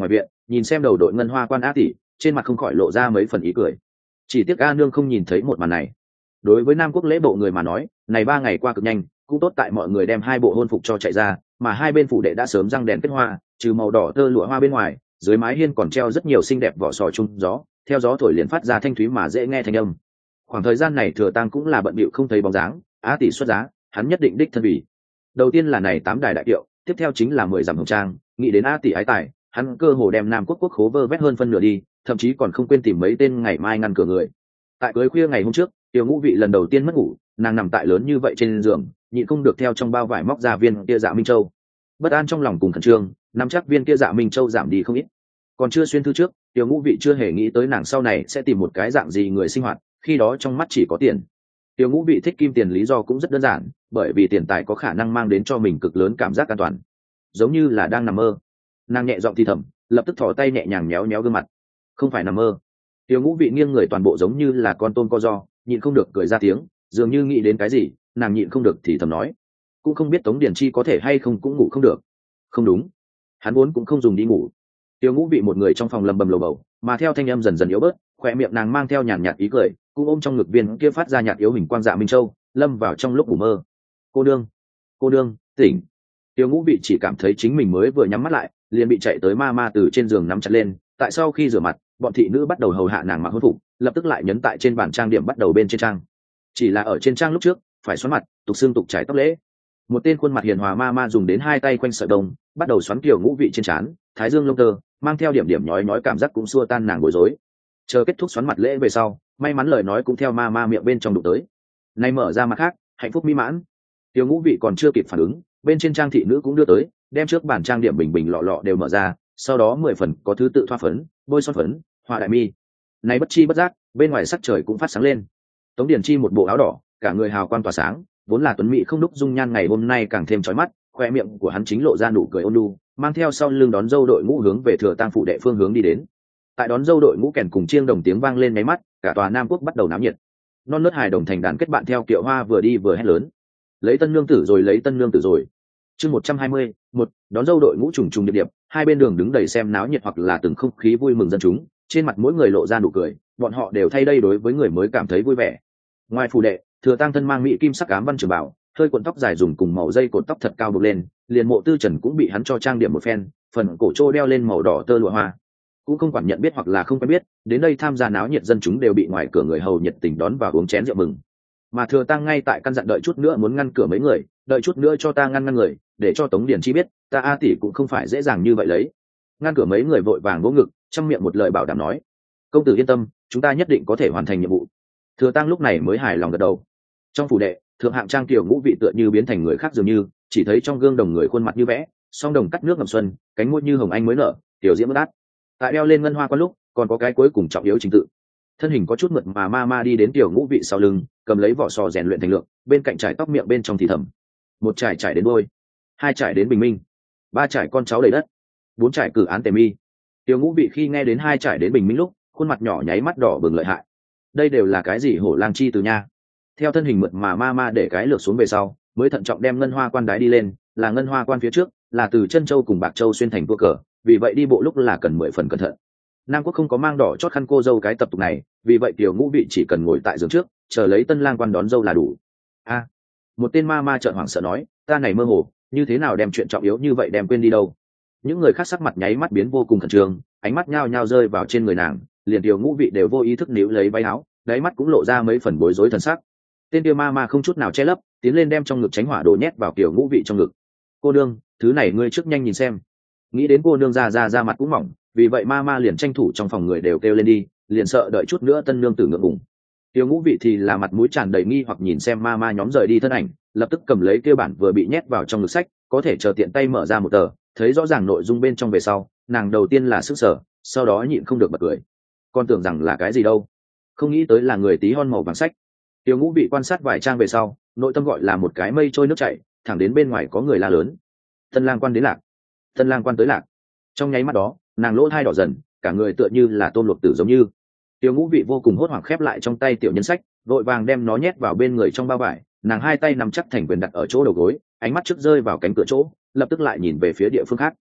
Speaker 1: nhìn xem đầu đội ngân hoa quan a tỷ, trên mặt không khỏi lộ ra mấy phần ý cười. Chỉ tiếc a nương không nhìn thấy một màn này. Đối với Nam Quốc lễ bộ người mà nói, này ba ngày qua cực nhanh, cũng tốt tại mọi người đem hai bộ hôn phục cho chạy ra, mà hai bên phủ đệ đã sớm răng đèn kết hoa, trừ màu đỏ tơ lụa hoa bên ngoài, dưới mái hiên còn treo rất nhiều xinh đẹp vỏ sò chung gió, theo gió thổi liền phát ra thanh thúy mà dễ nghe thanh âm. Khoảng thời gian này Thừa Tang cũng là bận bịu không thấy bóng dáng, á tỷ xuất giá, hắn nhất định đích thân vì. Đầu tiên là này tám đài đại kiệu, tiếp theo chính là mười dặm hồng trang, nghĩ đến á tỷ ái tài, hắn cơ hồ đem Nam Quốc quốc khố vơ vét hơn phân nửa đi, thậm chí còn không quên tìm mấy tên ngày mai ngăn cửa người. Tại cưới khuya ngày hôm trước, Tiểu Ngũ Vị lần đầu tiên mất ngủ, nàng nằm tại lớn như vậy trên giường, nhịn không được theo trong bao vải móc ra viên kia Dạ Minh Châu. Bất an trong lòng cùng khẩn trương, nắm chắc viên kia Dạ Minh Châu giảm đi không ít. Còn chưa xuyên thư trước, Tiểu Ngũ Vị chưa hề nghĩ tới nàng sau này sẽ tìm một cái dạng gì người sinh hoạt, khi đó trong mắt chỉ có tiền. Tiểu Ngũ Vị thích kim tiền lý do cũng rất đơn giản, bởi vì tiền tài có khả năng mang đến cho mình cực lớn cảm giác an toàn, giống như là đang nằm mơ. Nàng nhẹ giọng thì thầm, lập tức thò tay nhẹ nhàng méo méo gương mặt. Không phải nằm mơ. Tiểu Ngũ Vị nghiêng người toàn bộ giống như là con tôm co giò, nhịn không được cười ra tiếng, dường như nghĩ đến cái gì, nàng nhịn không được thì thầm nói, cũng không biết Tống Điển Chi có thể hay không cũng ngủ không được. Không đúng, hắn vốn cũng không dùng đi ngủ. Tiểu Ngũ Vị một người trong phòng lầm bầm lầu bầu, mà theo thanh âm dần dần yếu bớt, khỏe miệng nàng mang theo nhàn nhạt ý cười, cũng ôm trong ngực viên kia phát ra nhạt yếu hình quang Dạ Minh Châu, lâm vào trong lúc ngủ mơ. Cô đương, cô đương, tỉnh. Tiểu Ngũ Vị chỉ cảm thấy chính mình mới vừa nhắm mắt lại, liền bị chạy tới ma ma từ trên giường nắm chặt lên. Tại sau khi rửa mặt, bọn thị nữ bắt đầu hầu hạ nàng mặc hôn phục, lập tức lại nhấn tại trên bàn trang điểm bắt đầu bên trên trang. Chỉ là ở trên trang lúc trước, phải xoắn mặt, tục xương tục trải tóc lễ. Một tên khuôn mặt hiền hòa ma ma dùng đến hai tay quanh sợi đông, bắt đầu xoắn Tiểu Ngũ Vị trên trán, thái dương lông tơ, mang theo điểm điểm nhói nhói cảm giác cũng xua tan nàng bối rối. Chờ kết thúc xoắn mặt lễ về sau, may mắn lời nói cũng theo ma ma miệng bên trong đụng tới. Nay mở ra mặt khác, hạnh phúc mỹ mãn. Tiểu Ngũ Vị còn chưa kịp phản ứng, bên trên trang thị nữ cũng đưa tới, đem trước bàn trang điểm bình bình lọ lọ đều mở ra, sau đó mười phần có thứ tự thoa phấn, bôi son phấn, họa đại mi. Này bất chi bất giác, bên ngoài sắc trời cũng phát sáng lên. Tống Điển Chi một bộ áo đỏ, cả người hào quang tỏa sáng, vốn là tuấn mỹ không đúc dung nhan ngày hôm nay càng thêm chói mắt, khoe miệng của hắn chính lộ ra nụ cười ôn nhu, mang theo sau lưng đón dâu đội ngũ hướng về Thừa Tang phủ đệ phương hướng đi đến. Tại đón dâu đội ngũ kèn cùng chiêng đồng tiếng vang lên nháy mắt, cả tòa Nam Quốc bắt đầu náo nhiệt. Non nớt hài đồng thành đàn kết bạn theo kiệu hoa vừa đi vừa hét lớn, lấy tân nương tử rồi, lấy tân nương tử rồi. Chương một trăm hai mươi, một đón dâu đội ngũ trùng trùng điệp điệp, hai bên đường đứng đầy xem náo nhiệt hoặc là từng không khí vui mừng dân chúng, trên mặt mỗi người lộ ra nụ cười, bọn họ đều thay đây đối với người mới cảm thấy vui vẻ. Ngoài phủ đệ, Thừa Tang thân mang mỹ kim sắc ám văn trường bảo, hơi cuộn tóc dài dùng cùng màu dây cột tóc thật cao buộc lên, liền Mộ Tư Trần cũng bị hắn cho trang điểm một phen, phần cổ trô đeo lên màu đỏ tơ lụa hoa. Cũng không quản nhận biết hoặc là không quen biết, đến đây tham gia náo nhiệt dân chúng đều bị ngoài cửa người hầu nhiệt tình đón và uống chén rượu mừng. Mà Thừa Tang ngay tại căn dặn đợi chút nữa muốn ngăn cửa mấy người, đợi chút nữa cho ta ngăn ngăn người, để cho Tống Điển Chi biết, ta A tỷ cũng không phải dễ dàng như vậy lấy. Ngăn cửa mấy người vội vàng vỗ ngực, trong miệng một lời bảo đảm nói, công tử yên tâm, chúng ta nhất định có thể hoàn thành nhiệm vụ. Thừa Tang lúc này mới hài lòng gật đầu. Trong phủ đệ, thượng hạng trang Tiểu Ngũ Vị tựa như biến thành người khác dường như, chỉ thấy trong gương đồng người khuôn mặt như vẽ, song đồng cắt nước ngầm xuân, cánh môi như hồng anh mới nở, tiểu diễm bất át. Tại đeo lên ngân hoa quan lúc, còn có cái cuối cùng trọng yếu trình tự. Thân hình có chút mượt mà ma ma đi đến Tiểu Ngũ Vị sau lưng, cầm lấy vỏ sò rèn luyện thành lượng, bên cạnh trải tóc miệng bên trong thì thầm, một trải trải đến đôi, hai trải đến bình minh, ba trải con cháu đầy đất, bốn trải cử án tề mi. Tiểu Ngũ Vị khi nghe đến hai trải đến bình minh lúc, khuôn mặt nhỏ nháy mắt đỏ bừng lợi hại. Đây đều là cái gì hổ lang chi từ nha? Theo thân hình mượt mà ma ma để cái lược xuống về sau, mới thận trọng đem ngân hoa quan đái đi lên, là ngân hoa quan phía trước, là từ chân châu cùng bạc châu xuyên thành tua cờ, vì vậy đi bộ lúc là cần mười phần cẩn thận. Nam Quốc không có mang đỏ chót khăn cô dâu cái tập tục này, vì vậy Tiểu Ngũ Vị chỉ cần ngồi tại giường trước, chờ lấy tân lang quan đón dâu là đủ. A, một tên ma ma trợn hoảng sợ nói, ta này mơ hồ, như thế nào đem chuyện trọng yếu như vậy đem quên đi đâu? Những người khác sắc mặt nháy mắt biến vô cùng khẩn trương, ánh mắt nhao nhao rơi vào trên người nàng, liền Tiểu Ngũ Vị đều vô ý thức níu lấy váy áo, đáy mắt cũng lộ ra mấy phần bối rối thần sắc. Tên kia ma ma không chút nào che lấp, tiến lên đem trong ngực tránh hỏa đổ nhét vào Tiểu Ngũ Vị trong ngực. Cô nương, thứ này ngươi trước nhanh nhìn xem. Nghĩ đến cô nương ra ra ra mặt cũng mỏng, vì vậy ma ma liền tranh thủ trong phòng người đều kêu lên đi, liền sợ đợi chút nữa tân nương tử ngượng ngùng. Tiểu Ngũ Vị thì là mặt mũi tràn đầy nghi hoặc nhìn xem ma ma nhóm rời đi thân ảnh, lập tức cầm lấy kêu bản vừa bị nhét vào trong ngực sách, có thể chờ tiện tay mở ra một tờ, thấy rõ ràng nội dung bên trong về sau, nàng đầu tiên là sức sở, sau đó nhịn không được bật cười. Con tưởng rằng là cái gì đâu, không nghĩ tới là người tí hon màu vàng sách. Tiểu Ngũ Vị quan sát vài trang về sau, nội tâm gọi là một cái mây trôi nước chảy, thẳng đến bên ngoài có người la lớn, tân lang quan đến lạc, tân lang quan tới lạc. Trong nháy mắt đó, nàng lỗ thai đỏ dần, cả người tựa như là tôm luộc tử giống như. Tiểu Ngũ Vị vô cùng hốt hoảng khép lại trong tay tiểu nhân sách, vội vàng đem nó nhét vào bên người trong bao vải, nàng hai tay nắm chắc thành quyền đặt ở chỗ đầu gối, ánh mắt trước rơi vào cánh cửa chỗ, lập tức lại nhìn về phía địa phương khác.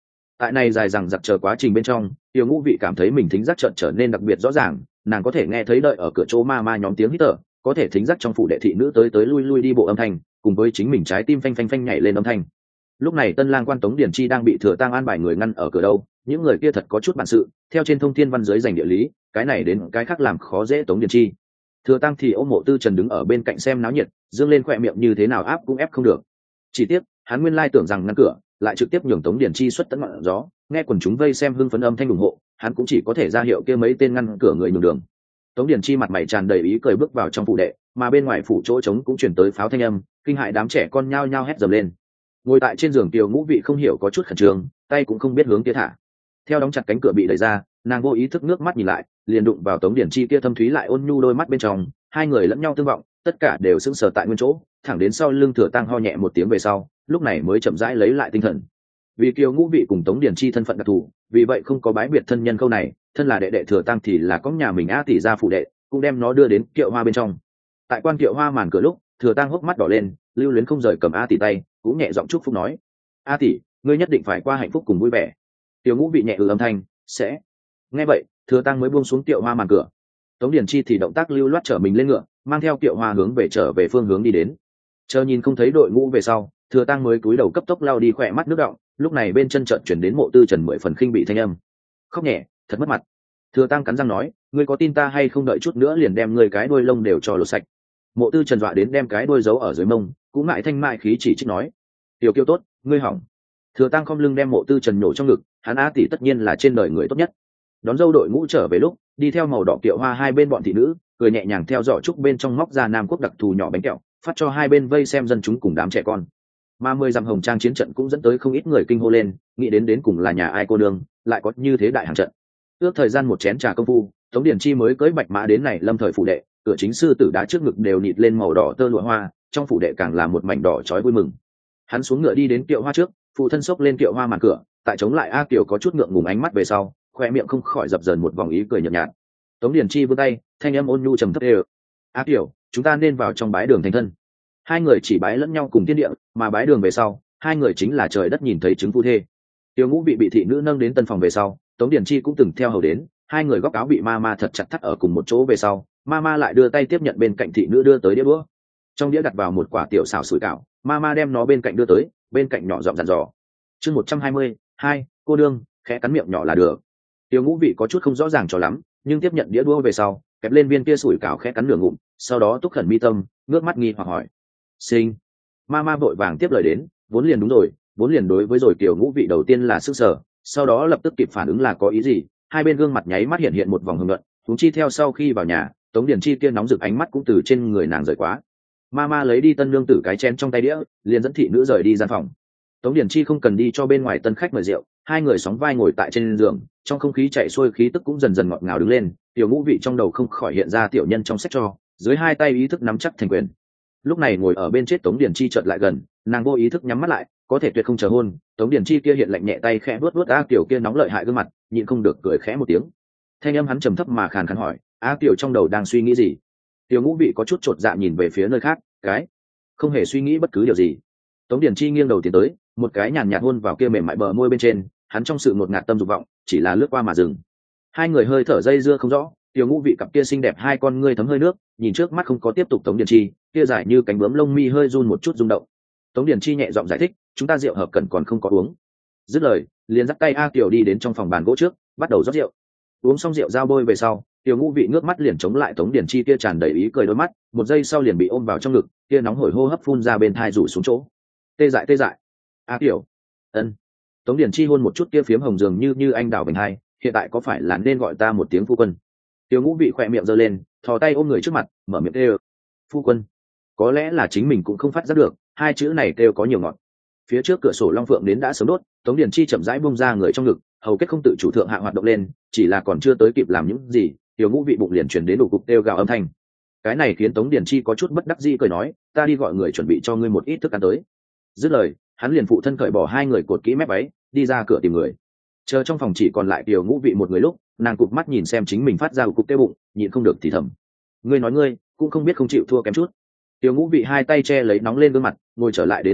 Speaker 1: Tại này dài dằng dặc chờ quá trình bên trong, Tiêu Ngũ Vị cảm thấy mình thính giác chợt trở nên đặc biệt rõ ràng, nàng có thể nghe thấy đợi ở cửa chỗ ma ma nhóm tiếng hít thở, có thể thính giác trong phủ đệ thị nữ tới tới lui lui đi bộ âm thanh, cùng với chính mình trái tim phanh phanh phanh nhảy lên âm thanh. Lúc này Tân Lang quan Tống Điển Chi đang bị Thừa Tang an bài người ngăn ở cửa đâu, những người kia thật có chút bản sự, theo trên thông thiên văn giới giành địa lý, cái này đến cái khác làm khó dễ Tống Điển Chi. Thừa Tang thì ôm Mộ Tư Trần đứng ở bên cạnh xem náo nhiệt, dương lên khỏe miệng như thế nào áp cũng ép không được. Chỉ tiếc, hắn nguyên lai tưởng rằng ngăn cửa, lại trực tiếp nhường Tống Điển Chi xuất tận ngọn gió, nghe quần chúng vây xem hưng phấn âm thanh ủng hộ, hắn cũng chỉ có thể ra hiệu kia mấy tên ngăn cửa người nhường đường. Tống Điển Chi mặt mày tràn đầy ý cười bước vào trong phủ đệ, mà bên ngoài phủ chỗ trống cũng truyền tới pháo thanh âm, kinh hại đám trẻ con nhao nhao hét dầm lên. Ngồi tại trên giường Tiêu Ngũ Vị không hiểu có chút khẩn trương, tay cũng không biết hướng kia thả. Theo đóng chặt cánh cửa bị đẩy ra, nàng vô ý thức nước mắt nhìn lại, liền đụng vào Tống Điển Chi kia thâm thúy lại ôn nhu đôi mắt bên trong, hai người lẫn nhau tương vọng, tất cả đều sững sờ tại nguyên chỗ, thẳng đến sau lưng Thừa Tang ho nhẹ một tiếng về sau, lúc này mới chậm rãi lấy lại tinh thần. Vì Kiều Ngũ Vị cùng Tống Điển Chi thân phận đặc thù, vì vậy không có bái biệt thân nhân câu này, thân là đệ đệ Thừa Tang thì là có nhà mình A tỷ gia phụ đệ, cũng đem nó đưa đến kiệu hoa bên trong. Tại quan kiệu hoa màn cửa lúc, Thừa Tang hốc mắt đỏ lên, lưu luyến không rời cầm A tỷ tay, cũng nhẹ giọng chúc phúc nói: "A tỷ, ngươi nhất định phải qua hạnh phúc cùng vui vẻ." Kiều Ngũ Vị nhẹ ừ âm thanh, "Sẽ." Nghe vậy, Thừa Tang mới buông xuống kiệu hoa màn cửa. Tống Điển Chi thì động tác lưu loát trở mình lên ngựa, mang theo kiệu hoa hướng về trở về phương hướng đi đến. Chờ nhìn không thấy đội ngũ về sau, Thừa Tang mới cúi đầu cấp tốc lau đi khỏe mắt nước đọng, lúc này bên chân chợt chuyển đến Mộ Tư Trần mười phần khinh bị thanh âm: "Khóc nhẹ, thật mất mặt." Thừa Tang cắn răng nói: "Ngươi có tin ta hay không, đợi chút nữa liền đem ngươi cái đuôi lông đều cho lột sạch." Mộ Tư Trần dọa đến đem cái đuôi giấu ở dưới mông, cũng ngại thanh mại khí chỉ trích nói: "Tiểu Kiêu tốt, ngươi hỏng." Thừa Tang không lưng đem Mộ Tư Trần nhổ trong ngực, hắn A tỷ tất nhiên là trên đời người tốt nhất. Đón dâu đội ngũ trở về lúc, đi theo màu đỏ kiệu hoa hai bên bọn thị nữ, cười nhẹ nhàng theo giỏ trúc bên trong móc ra Nam Quốc đặc thù nhỏ bánh kẹo, phát cho hai bên vây xem dân chúng cùng đám trẻ con. Mà mười dặm hồng trang chiến trận cũng dẫn tới không ít người kinh hô lên, nghĩ đến đến cùng là nhà ai cô đương, lại có như thế đại hàng trận. Ước thời gian một chén trà công phu, Tống Điển Chi mới cưỡi bạch mã đến này lâm thời phủ đệ, cửa chính sư tử đá trước ngực đều nịt lên màu đỏ tơ lụa hoa, trong phủ đệ càng là một mảnh đỏ chói vui mừng. Hắn xuống ngựa đi đến kiệu hoa trước, phụ thân xốc lên kiệu hoa màn cửa, tại chống lại A Kiều có chút ngượng ngùng ánh mắt về sau, khoe miệng không khỏi dập dờn một vòng ý cười nhợt nhạt. Tống Điển Chi vươn tay, thanh âm ôn nhu trầm thấp đều: "A Kiều, chúng ta nên vào trong bái đường thành thân." Hai người chỉ bái lẫn nhau cùng thiên địa, mà bái đường về sau, hai người chính là trời đất nhìn thấy chứng phu thê. Tiêu Ngũ Vị bị thị nữ nâng đến tân phòng về sau, Tống Điển Chi cũng từng theo hầu đến, hai người góc áo bị ma ma thật chặt thắt ở cùng một chỗ về sau, ma ma lại đưa tay tiếp nhận bên cạnh thị nữ đưa tới đĩa búa. Trong đĩa đặt vào một quả tiểu xảo sủi cảo, ma ma đem nó bên cạnh đưa tới, bên cạnh nhỏ giọng dặn dò: "Chương một trăm hai mươi hai, cô đương, khẽ cắn miệng nhỏ là được." Tiêu Ngũ Vị có chút không rõ ràng cho lắm, nhưng tiếp nhận đĩa đũa về sau, kẹp lên viên kia sủi cảo khẽ cắn nửa ngụm, sau đó túc khẩn mi tâm, ngước mắt nghi hoặc hỏi: "Sinh?" Ma ma vội vàng tiếp lời đến: "Vốn liền đúng rồi." Vốn liền đối với rồi Kiều Ngũ Vị đầu tiên là sức sở, sau đó lập tức kịp phản ứng là có ý gì, hai bên gương mặt nháy mắt hiện hiện một vòng hưng luận, chúng chi theo sau khi vào nhà, Tống Điển Chi kia nóng rực ánh mắt cũng từ trên người nàng rời quá. Ma ma lấy đi tân nương tử cái chén trong tay đĩa, liền dẫn thị nữ rời đi gian phòng. Tống Điển Chi không cần đi cho bên ngoài tân khách mời rượu, hai người sóng vai ngồi tại trên giường, trong không khí chạy xuôi khí tức cũng dần dần ngọt ngào đứng lên, Tiểu Ngũ Vị trong đầu không khỏi hiện ra tiểu nhân trong sách cho, dưới hai tay ý thức nắm chắc thành quyền. Lúc này ngồi ở bên chết Tống Điển Chi chợt lại gần, nàng vô ý thức nhắm mắt lại, có thể tuyệt không chờ hôn. Tống Điển Chi kia hiện lạnh nhẹ tay khẽ vuốt vuốt A Kiều kia nóng lợi hại gương mặt, nhịn không được cười khẽ một tiếng. Thanh âm hắn trầm thấp mà khàn khàn hỏi: "A Kiều trong đầu đang suy nghĩ gì?" Tiểu Ngũ Vị có chút chột dạ nhìn về phía nơi khác, cái không hề suy nghĩ bất cứ điều gì. Tống Điển Chi nghiêng đầu tiến tới, một cái nhàn nhạt hôn vào kia mềm mại bờ môi bên trên, hắn trong sự ngột ngạt tâm dục vọng, chỉ là lướt qua mà dừng. Hai người hơi thở dây dưa không rõ, Tiểu Ngũ Vị cặp kia xinh đẹp hai con ngươi thấm hơi nước, nhìn trước mắt không có tiếp tục Tống Điển Chi, kia dài như cánh bướm lông mi hơi run một chút rung động. Tống Điển Chi nhẹ giọng giải thích: "Chúng ta rượu hợp cần còn không có uống." Dứt lời, liền dắt tay A Kiều đi đến trong phòng bàn gỗ trước, bắt đầu rót rượu. Uống xong rượu giao bôi về sau, Tiểu Ngũ Vị ngước mắt liền chống lại Tống Điển Chi kia tràn đầy ý cười đôi mắt, một giây sau liền bị ôm vào trong ngực, kia nóng hổi hô hấp phun ra bên tai rủ xuống chỗ. Tê dại tê dại. A Kiều. Ân. Tống Điển Chi hôn một chút kia phiếm hồng dường như như anh đào bình hai, hiện tại có phải là nên gọi ta một tiếng phu quân? Tiểu Ngũ Vị khỏe miệng giơ lên, thò tay ôm người trước mặt, mở miệng kêu: "Phu quân." Có lẽ là chính mình cũng không phát giác được, hai chữ này kêu có nhiều ngọt. Phía trước cửa sổ long phượng đến đã sớm đốt, Tống Điển Chi chậm rãi bung ra người trong ngực, hầu kết không tự chủ thượng hạ hoạt động lên, chỉ là còn chưa tới kịp làm những gì, Tiểu Ngũ Vị bụng liền truyền đến đủ cục kêu gào âm thanh. Cái này khiến Tống Điển Chi có chút bất đắc dĩ cười nói: "Ta đi gọi người chuẩn bị cho ngươi một ít thức ăn tới." Dứt lời, hắn liền phụ thân cởi bỏ hai người cột kỹ mép váy, đi ra cửa tìm người. Chờ trong phòng chỉ còn lại Tiểu Ngũ Vị một người lúc, nàng cụp mắt nhìn xem chính mình phát ra cục tiêu bụng, nhịn không được thì thầm: "Ngươi nói ngươi, cũng không biết không chịu thua kém chút." Tiểu Ngũ Vị hai tay che lấy nóng lên gương mặt, ngồi trở lại đến giường trước,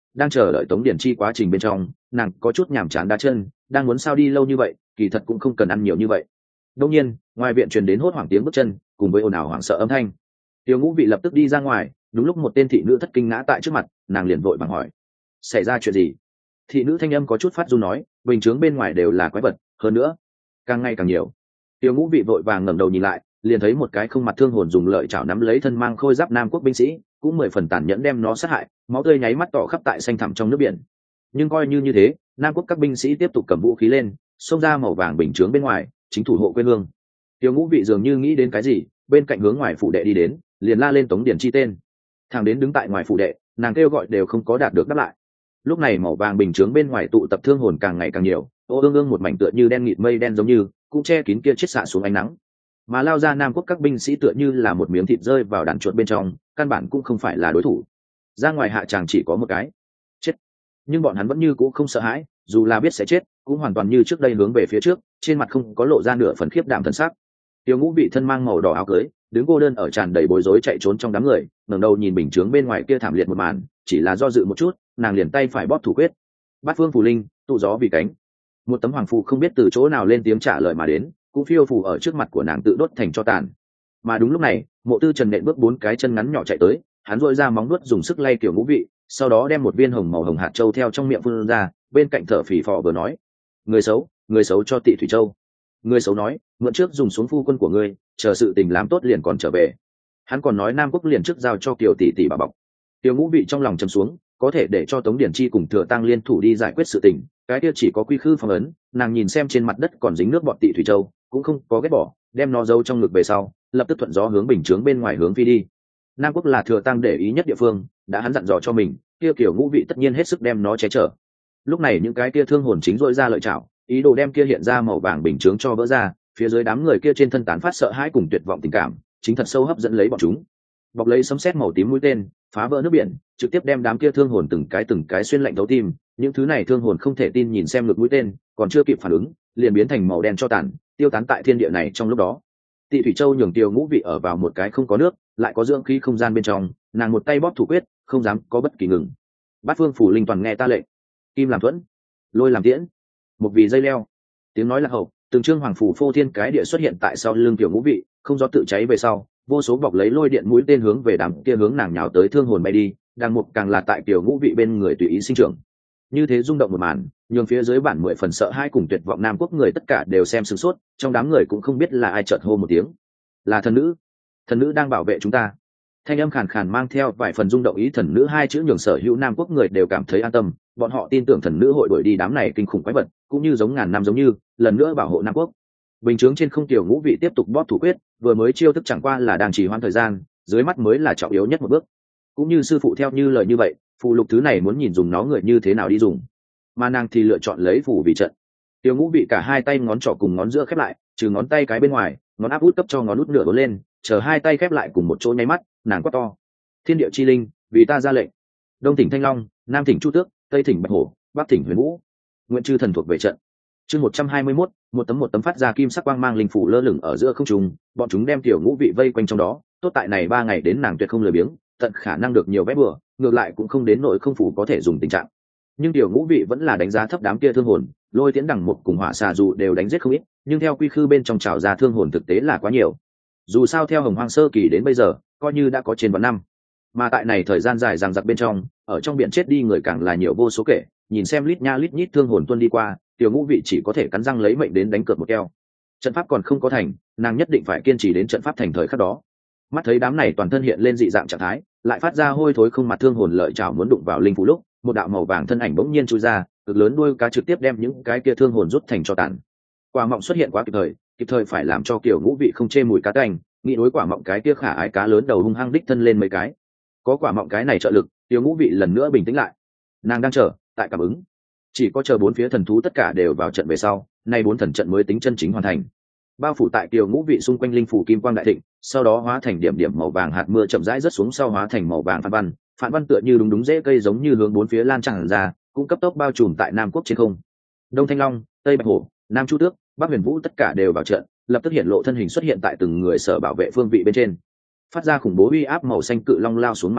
Speaker 1: đang chờ đợi Tống Điển Chi quá trình bên trong, nàng có chút nhàm chán đá chân, đang muốn sao đi lâu như vậy, kỳ thật cũng không cần ăn nhiều như vậy. Đương nhiên, ngoài viện truyền đến hốt hoảng tiếng bước chân, cùng với ồn ào hoảng sợ âm thanh. Tiêu Ngũ Vị lập tức đi ra ngoài, đúng lúc một tên thị nữ thất kinh ngã tại trước mặt, nàng liền vội vàng hỏi: "Xảy ra chuyện gì?" Thị nữ thanh âm có chút phát run nói: "Bình chướng bên ngoài đều là quái vật, hơn nữa, càng ngày càng nhiều." Tiêu Ngũ Vị vội vàng ngẩng đầu nhìn lại, liền thấy một cái không mặt thương hồn dùng lợi chảo nắm lấy thân mang khôi giáp Nam Quốc binh sĩ, cũng mười phần tàn nhẫn đem nó sát hại, máu tươi nháy mắt tỏ khắp tại xanh thẳm trong nước biển. Nhưng coi như như thế, Nam Quốc các binh sĩ tiếp tục cầm vũ khí lên, xông ra màu vàng bình chướng bên ngoài, chính thủ hộ quê hương. Tiêu Ngũ Vị dường như nghĩ đến cái gì, bên cạnh hướng ngoài phủ đệ đi đến, liền la lên Tống Điển Chi tên. Thằng đến đứng tại ngoài phủ đệ, nàng kêu gọi đều không có đạt được đáp lại. Lúc này màu vàng bình chướng bên ngoài tụ tập thương hồn càng ngày càng nhiều, ô ương ương một mảnh tựa như đen nghịt mây đen giống như, cũng che kín kia chết xạ xuống ánh nắng. Mà lao ra Nam Quốc các binh sĩ tựa như là một miếng thịt rơi vào đàn chuột bên trong, căn bản cũng không phải là đối thủ. Ra ngoài hạ tràng chỉ có một cái, chết. Nhưng bọn hắn vẫn như cũ không sợ hãi, dù là biết sẽ chết, cũng hoàn toàn như trước đây hướng về phía trước, trên mặt không có lộ ra nửa phần khiếp đảm thần sắc. Tiêu Ngũ Vị thân mang màu đỏ áo cưới, đứng cô đơn ở tràn đầy bối rối chạy trốn trong đám người, ngẩng đầu nhìn bình chướng bên ngoài kia thảm liệt một màn, chỉ là do dự một chút, nàng liền tay phải bóp thủ quyết. Bát phương phù linh, tụ gió vì cánh. Một tấm hoàng phù không biết từ chỗ nào lên tiếng trả lời mà đến, cũng phiêu phù ở trước mặt của nàng tự đốt thành cho tàn. Mà đúng lúc này, Mộ Tư Trần nện bước bốn cái chân ngắn nhỏ chạy tới, hắn rũa ra móng vuốt dùng sức lay Tiểu Ngũ Vị, sau đó đem một viên hồng màu hồng hạt châu theo trong miệng phun ra, bên cạnh thở phì phò vừa nói: "Người xấu, người xấu cho Tị Thủy Châu." Người xấu nói: "Mượn trước dùng xuống phu quân của ngươi, chờ sự tình làm tốt liền còn trở về." Hắn còn nói Nam Quốc liền trước giao cho Kiều tỷ tỷ bà bọc. Tiểu Ngũ Vị trong lòng trầm xuống, có thể để cho Tống Điển Chi cùng Thừa Tăng liên thủ đi giải quyết sự tình, cái kia chỉ có quy khư phong ấn. Nàng nhìn xem trên mặt đất còn dính nước bọt Tị Thủy Châu, cũng không có ghét bỏ, đem nó giấu trong ngực về sau, lập tức thuận gió hướng bình chướng bên ngoài hướng phi đi. Nam Quốc là Thừa Tăng để ý nhất địa phương, đã hắn dặn dò cho mình, kia Kiều Ngũ Vị tất nhiên hết sức đem nó che chở. Lúc này những cái kia thương hồn chính rỗi ra lợi chảo, ý đồ đem kia hiện ra màu vàng bình chướng cho vỡ ra, phía dưới đám người kia trên thân tán phát sợ hãi cùng tuyệt vọng tình cảm, chính thật sâu hấp dẫn lấy bọn chúng. Bọc lấy sấm sét màu tím mũi tên, phá vỡ nước biển, trực tiếp đem đám kia thương hồn từng cái từng cái xuyên lạnh thấu tim. Những thứ này thương hồn không thể tin nhìn xem ngực mũi tên, còn chưa kịp phản ứng, liền biến thành màu đen cho tàn, tiêu tán tại thiên địa này trong lúc đó. Tị Thủy Châu nhường Tiêu Ngũ Vị ở vào một cái không có nước, lại có dưỡng khí không gian bên trong, nàng một tay bóp thủ quyết, không dám có bất kỳ ngừng. Bát phương phủ linh toàn nghe ta lệnh, kim làm thuẫn, lôi làm tiễn, một vì dây leo. Tiếng nói là hậu, từng trương hoàng phủ phô thiên cái địa xuất hiện tại sau lưng Tiểu Ngũ Vị, không gió tự cháy về sau, vô số bọc lấy lôi điện mũi tên hướng về đám kia hướng nàng nhào tới thương hồn bay đi, đang một càng là tại Tiểu Ngũ Vị bên người tùy ý sinh trưởng. Như thế rung động một màn, nhường phía dưới bản mười phần sợ hai cùng tuyệt vọng Nam Quốc người tất cả đều xem sửng sốt, trong đám người cũng không biết là ai chợt hô một tiếng, là thần nữ, thần nữ đang bảo vệ chúng ta. Thanh âm khàn khàn mang theo vài phần rung động, ý thần nữ hai chữ nhường sở hữu Nam Quốc người đều cảm thấy an tâm, bọn họ tin tưởng thần nữ hội đuổi đi đám này kinh khủng quái vật, cũng như giống ngàn năm giống như lần nữa bảo hộ Nam Quốc. Bình chướng trên không Tiểu Ngũ Vị tiếp tục bóp thủ quyết, vừa mới chiêu thức chẳng qua là đang trì hoãn thời gian, dưới mắt mới là trọng yếu nhất một bước. Cũng như sư phụ theo như lời như vậy, phù lục thứ này muốn nhìn dùng nó người như thế nào đi dùng, mà nàng thì lựa chọn lấy phù vì trận. Tiểu Ngũ Vị cả hai tay ngón trỏ cùng ngón giữa khép lại, trừ ngón tay cái bên ngoài, ngón áp út cấp cho ngón út nửa đốn lên, chờ hai tay khép lại cùng một chỗ nháy mắt, nàng quát to: "Thiên địa chi linh, vì ta ra lệnh. Đông thỉnh Thanh Long, Nam thỉnh Chu Tước, Tây thỉnh Bạch Hổ, Bắc thỉnh Huyền Vũ. Nguyện chư thần thuộc về trận." Chương một trăm hai mươi mốt, một tấm một tấm phát ra kim sắc quang mang linh phủ lơ lửng ở giữa không trung, bọn chúng đem Tiểu Ngũ Vị vây quanh trong đó, tốt tại này ba ngày đến nàng tuyệt không lười biếng, tận khả năng được nhiều vé bừa, ngược lại cũng không đến nỗi không phủ có thể dùng tình trạng. Nhưng Tiểu Ngũ Vị vẫn là đánh giá thấp đám kia thương hồn, lôi tiễn đằng một cùng hỏa xà dù đều đánh giết không ít, nhưng theo quy khư bên trong trào ra thương hồn thực tế là quá nhiều. Dù sao theo Hồng Hoang sơ kỳ đến bây giờ, coi như đã có trên vạn năm, mà tại này thời gian dài dằng dặc bên trong, ở trong biển chết đi người càng là nhiều vô số kể, nhìn xem lít nha lít nhít thương hồn tuôn đi qua, Tiểu Ngũ Vị chỉ có thể cắn răng lấy mệnh đến đánh cược một keo. Trận pháp còn không có thành, nàng nhất định phải kiên trì đến trận pháp thành thời khắc đó. Mắt thấy đám này toàn thân hiện lên dị dạng trạng thái, lại phát ra hôi thối không mặt thương hồn lợi chảo muốn đụng vào linh phủ lúc, một đạo màu vàng thân ảnh bỗng nhiên chui ra, cực lớn đuôi cá trực tiếp đem những cái kia thương hồn rút thành cho tàn. Quả mọng xuất hiện quá kịp thời, kịp thời phải làm cho Tiểu Ngũ Vị không chê mùi cá tanh, nghĩ đối quả mọng cái kia khả ái cá lớn đầu hung hăng đích thân lên mấy cái. Có quả mọng cái này trợ lực, Tiểu Ngũ Vị lần nữa bình tĩnh lại. Nàng đang chờ, tại cảm ứng. Chỉ có chờ bốn phía thần thú tất cả đều vào trận về sau, nay bốn thần trận mới tính chân chính hoàn thành. Bao phủ tại Tiểu Ngũ Vị xung quanh linh phủ kim quang đại thịnh, sau đó hóa thành điểm điểm màu vàng hạt mưa chậm rãi rớt xuống, sau hóa thành màu vàng phản văn, phản văn tựa như đúng đúng rễ cây giống như hướng bốn phía lan tràn ra, cũng cấp tốc bao trùm tại Nam Quốc trên không. Đông Thanh Long, Tây Bạch Hổ, Nam Chu Tước, Bắc Huyền Vũ tất cả đều vào trận, lập tức hiện lộ thân hình xuất hiện tại từng người sở bảo vệ phương vị bên trên. Phát ra khủng bố uy áp màu xanh cự long lao xuống mà ra,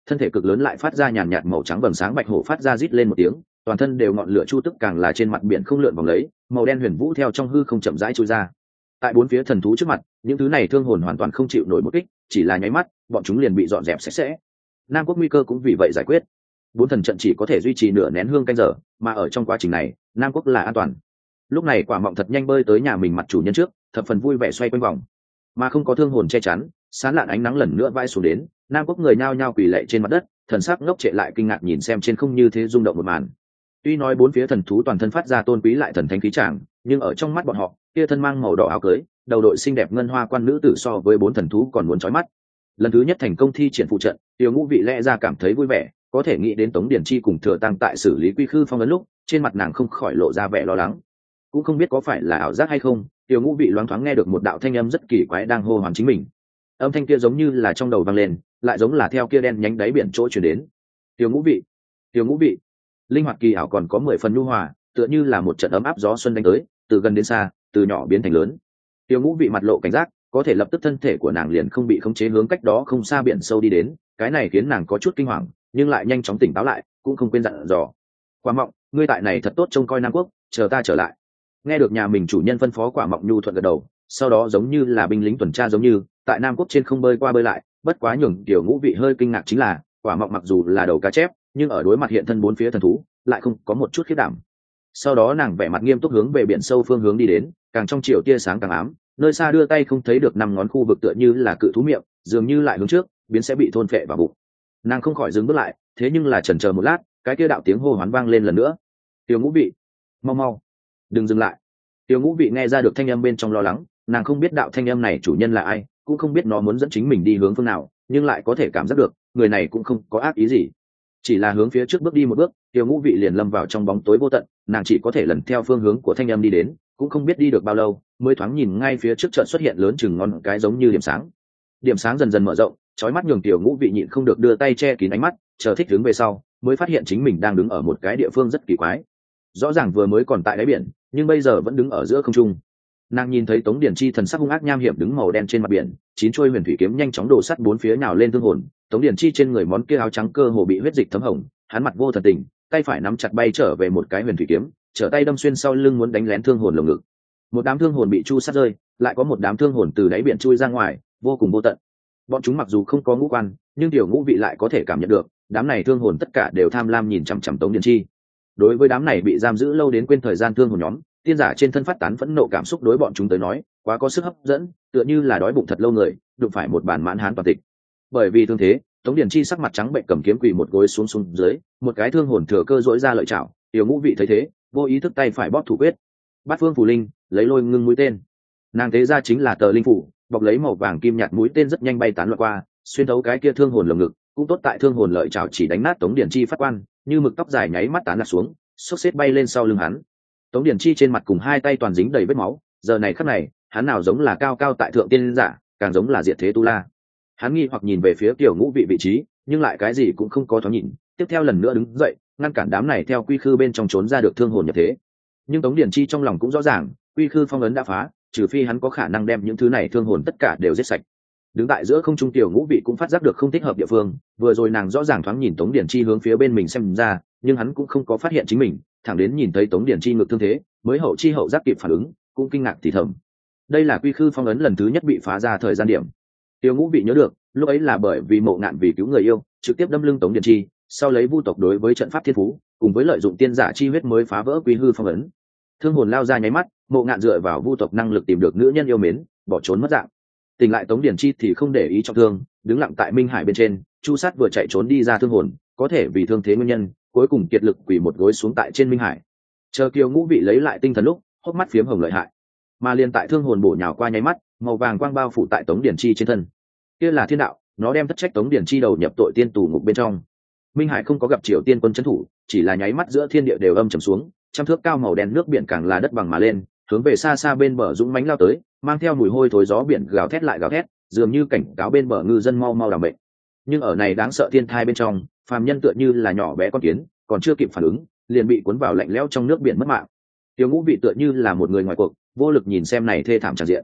Speaker 1: thân thể cực lớn lại phát ra nhàn nhạt màu trắng vầng sáng. Bạch hổ phát ra rít lên một tiếng, toàn thân đều ngọn lửa chu tức, càng là trên mặt biển không lượn vòng lấy, màu đen huyền vũ theo trong hư không chậm rãi trôi ra. Tại bốn phía thần thú trước mặt, những thứ này thương hồn hoàn toàn không chịu nổi một kích, chỉ là nháy mắt bọn chúng liền bị dọn dẹp sạch sẽ. Nam quốc nguy cơ cũng vì vậy giải quyết. Bốn thần trận chỉ có thể duy trì nửa nén hương canh giờ, mà ở trong quá trình này Nam quốc là an toàn. Lúc này Quả Mọng thật nhanh bơi tới nhà mình mặt chủ nhân trước, thập phần vui vẻ xoay quanh vòng, mà không có thương hồn che chắn, sán lạn ánh nắng lần nữa vãi xuống đến. Nam quốc người nhao nhao quỳ lạy trên mặt đất, thần sắc ngốc trệ lại kinh ngạc nhìn xem trên không như thế rung động một màn. Tuy nói bốn phía thần thú toàn thân phát ra tôn quý lại thần thánh khí tràng, nhưng ở trong mắt bọn họ, kia thân mang màu đỏ áo cưới, đầu đội xinh đẹp ngân hoa quan nữ tử so với bốn thần thú còn muốn chói mắt. Lần thứ nhất thành công thi triển phụ trận, Tiêu Ngũ Vị lẽ ra cảm thấy vui vẻ, có thể nghĩ đến Tống Điển Chi cùng Thừa Tăng tại xử lý quy khư phong ấn lúc, trên mặt nàng không khỏi lộ ra vẻ lo lắng. Cũng không biết có phải là ảo giác hay không, Tiêu Ngũ Vị loáng thoáng nghe được một đạo thanh âm rất kỳ quái đang hô hoán chính mình. Âm thanh kia giống như là trong đầu vang lên, lại giống là theo kia đen nhánh đáy biển chỗ truyền đến. Tiêu Ngũ Vị, Tiêu Ngũ Vị, linh hoạt kỳ ảo còn có mười phần nhu hòa, tựa như là một trận ấm áp gió xuân đánh tới, từ gần đến xa, từ nhỏ biến thành lớn. Tiêu Ngũ Vị mặt lộ cảnh giác, có thể lập tức thân thể của nàng liền không bị khống chế hướng cách đó không xa biển sâu đi đến, cái này khiến nàng có chút kinh hoàng, nhưng lại nhanh chóng tỉnh táo lại, cũng không quên dặn dò. Quả Mọng, ngươi tại này thật tốt trông coi Nam quốc, chờ ta trở lại. Nghe được nhà mình chủ nhân phân phó, Quả Mọng nhu thuận gật đầu, sau đó giống như là binh lính tuần tra giống như tại Nam quốc trên không bơi qua bơi lại. Bất quá nhường Tiểu Ngũ Vị hơi kinh ngạc chính là, Quả Mọng mặc dù là đầu cá chép, nhưng ở đối mặt hiện thân bốn phía thần thú, lại không có một chút khiếp đảm. Sau đó nàng vẻ mặt nghiêm túc hướng về biển sâu phương hướng đi đến, càng trong chiều tia sáng càng ám, nơi xa đưa tay không thấy được năm ngón khu vực tựa như là cự thú miệng, dường như lại hướng trước biến sẽ bị thôn phệ vào bụng. Nàng không khỏi dừng bước lại, thế nhưng là chần chờ một lát, cái kia đạo tiếng hô hoán vang lên lần nữa. Tiểu Ngũ Vị, mau mau, đừng dừng lại. Tiểu Ngũ Vị nghe ra được thanh âm bên trong lo lắng, nàng không biết đạo thanh âm này chủ nhân là ai, cũng không biết nó muốn dẫn chính mình đi hướng phương nào, nhưng lại có thể cảm giác được người này cũng không có ác ý gì, chỉ là hướng phía trước bước đi một bước, Tiểu Ngũ Vị liền lâm vào trong bóng tối vô tận. Nàng chỉ có thể lần theo phương hướng của thanh âm đi đến, cũng không biết đi được bao lâu, mới thoáng nhìn ngay phía trước chợt xuất hiện lớn chừng ngón cái giống như điểm sáng. Điểm sáng dần dần mở rộng, chói mắt nhường Tiểu Ngũ Vị nhịn không được đưa tay che kín ánh mắt, chờ thích đứng về sau, mới phát hiện chính mình đang đứng ở một cái địa phương rất kỳ quái. Rõ ràng vừa mới còn tại đáy biển, nhưng bây giờ vẫn đứng ở giữa không trung. Nàng nhìn thấy Tống Điển Chi thần sắc hung ác nham hiểm đứng màu đen trên mặt biển, chín chuôi huyền thủy kiếm nhanh chóng đổ sắt bốn phía nào lên thương hồn. Tống Điển Chi trên người món kia áo trắng cơ hồ bị huyết dịch thấm hồng, hắn mặt vô thần tình, tay phải nắm chặt bay trở về một cái huyền thủy kiếm, trở tay đâm xuyên sau lưng muốn đánh lén thương hồn lồng ngực. Một đám thương hồn bị chu sát rơi, lại có một đám thương hồn từ đáy biển chui ra ngoài, vô cùng vô tận. Bọn chúng mặc dù không có ngũ quan, nhưng Tiểu Ngũ Vị lại có thể cảm nhận được, đám này thương hồn tất cả đều tham lam nhìn chằm chằm Tống Điển Chi. Đối với đám này bị giam giữ lâu đến quên thời gian thương hồn nhóm, tiên giả trên thân phát tán phẫn nộ cảm xúc đối bọn chúng tới nói, quá có sức hấp dẫn, tựa như là đói bụng thật lâu người, đụng phải một bản mãn hán toàn tịch. Bởi vì thương thế, Tống Điển Chi sắc mặt trắng bệch cầm kiếm quỳ một gối xuống xuống dưới, một cái thương hồn thừa cơ dỗi ra lợi chảo. Tiểu Ngũ Vị thấy thế, vô ý thức tay phải bóp thủ quyết. Bát Phương Phù Linh, lấy lôi ngưng mũi tên. Nàng thế ra chính là tờ linh phủ, bọc lấy màu vàng kim nhạt mũi tên rất nhanh bay tán loạn qua, xuyên thấu cái kia thương hồn lồng ngực, cũng tốt tại thương hồn lợi chảo chỉ đánh nát Tống Điển Chi phát quan, như mực tóc dài nháy mắt tán lạc xuống, xốc xếp bay lên sau lưng hắn. Tống Điển Chi trên mặt cùng hai tay toàn dính đầy vết máu, giờ này khắc này, hắn nào giống là cao cao tại thượng tiên giả, càng giống là diệt thế tu la. Hắn nghi hoặc nhìn về phía Tiểu Ngũ Vị vị trí, nhưng lại cái gì cũng không có thoáng nhìn, tiếp theo lần nữa đứng dậy, ngăn cản đám này theo quy khư bên trong trốn ra được thương hồn nhập thế. Nhưng Tống Điển Chi trong lòng cũng rõ ràng, quy khư phong ấn đã phá, trừ phi hắn có khả năng đem những thứ này thương hồn tất cả đều giết sạch. Đứng tại giữa không trung Tiểu Ngũ Vị cũng phát giác được không thích hợp địa phương, vừa rồi nàng rõ ràng thoáng nhìn Tống Điển Chi hướng phía bên mình xem ra, nhưng hắn cũng không có phát hiện chính mình, thẳng đến nhìn thấy Tống Điển Chi ngược thương thế, mới hậu chi hậu giác kịp phản ứng, cũng kinh ngạc thì thầm. Đây là quy khư phong ấn lần thứ nhất bị phá ra thời gian điểm. Tiểu Ngũ Vị nhớ được, lúc ấy là bởi vì Mộ Ngạn vì cứu người yêu, trực tiếp đâm lưng Tống Điển Chi, sau lấy vu tộc đối với trận pháp thiên phú, cùng với lợi dụng tiên giả chi huyết mới phá vỡ quy hư phong ấn. Thương hồn lao ra nháy mắt, Mộ Ngạn dựa vào vu tộc năng lực tìm được nữ nhân yêu mến, bỏ trốn mất dạng. Tỉnh lại Tống Điển Chi thì không để ý trọng thương, đứng lặng tại Minh Hải bên trên, chu sát vừa chạy trốn đi ra thương hồn, có thể vì thương thế nguyên nhân, cuối cùng kiệt lực quỳ một gối xuống tại trên Minh Hải. Chờ Kiều Ngũ Vị lấy lại tinh thần lúc, hốc mắt phiếm hồng lợi hại, mà liền tại thương hồn bổ nhào qua nháy mắt, màu vàng quang bao phủ tại Tống Điển Chi trên thân. Kia là thiên đạo, nó đem thất trách Tống Điển Chi đầu nhập tội tiên tù ngục bên trong. Minh Hải không có gặp Triều Tiên quân trấn thủ, chỉ là nháy mắt giữa thiên địa đều âm trầm xuống, trăm thước cao màu đen nước biển càng là đất bằng mà lên, hướng về xa xa bên bờ dũng mãnh lao tới, mang theo mùi hôi thối gió biển gào thét lại gào thét, dường như cảnh cáo bên bờ ngư dân mau mau đảm bệnh. Nhưng ở này đáng sợ thiên thai bên trong, phàm nhân tựa như là nhỏ bé con kiến, còn chưa kịp phản ứng, liền bị cuốn vào lạnh lẽo trong nước biển mất mạng. Tiểu Ngũ Vị tựa như là một người ngoài cuộc, vô lực nhìn xem này thê thảm tràn diện.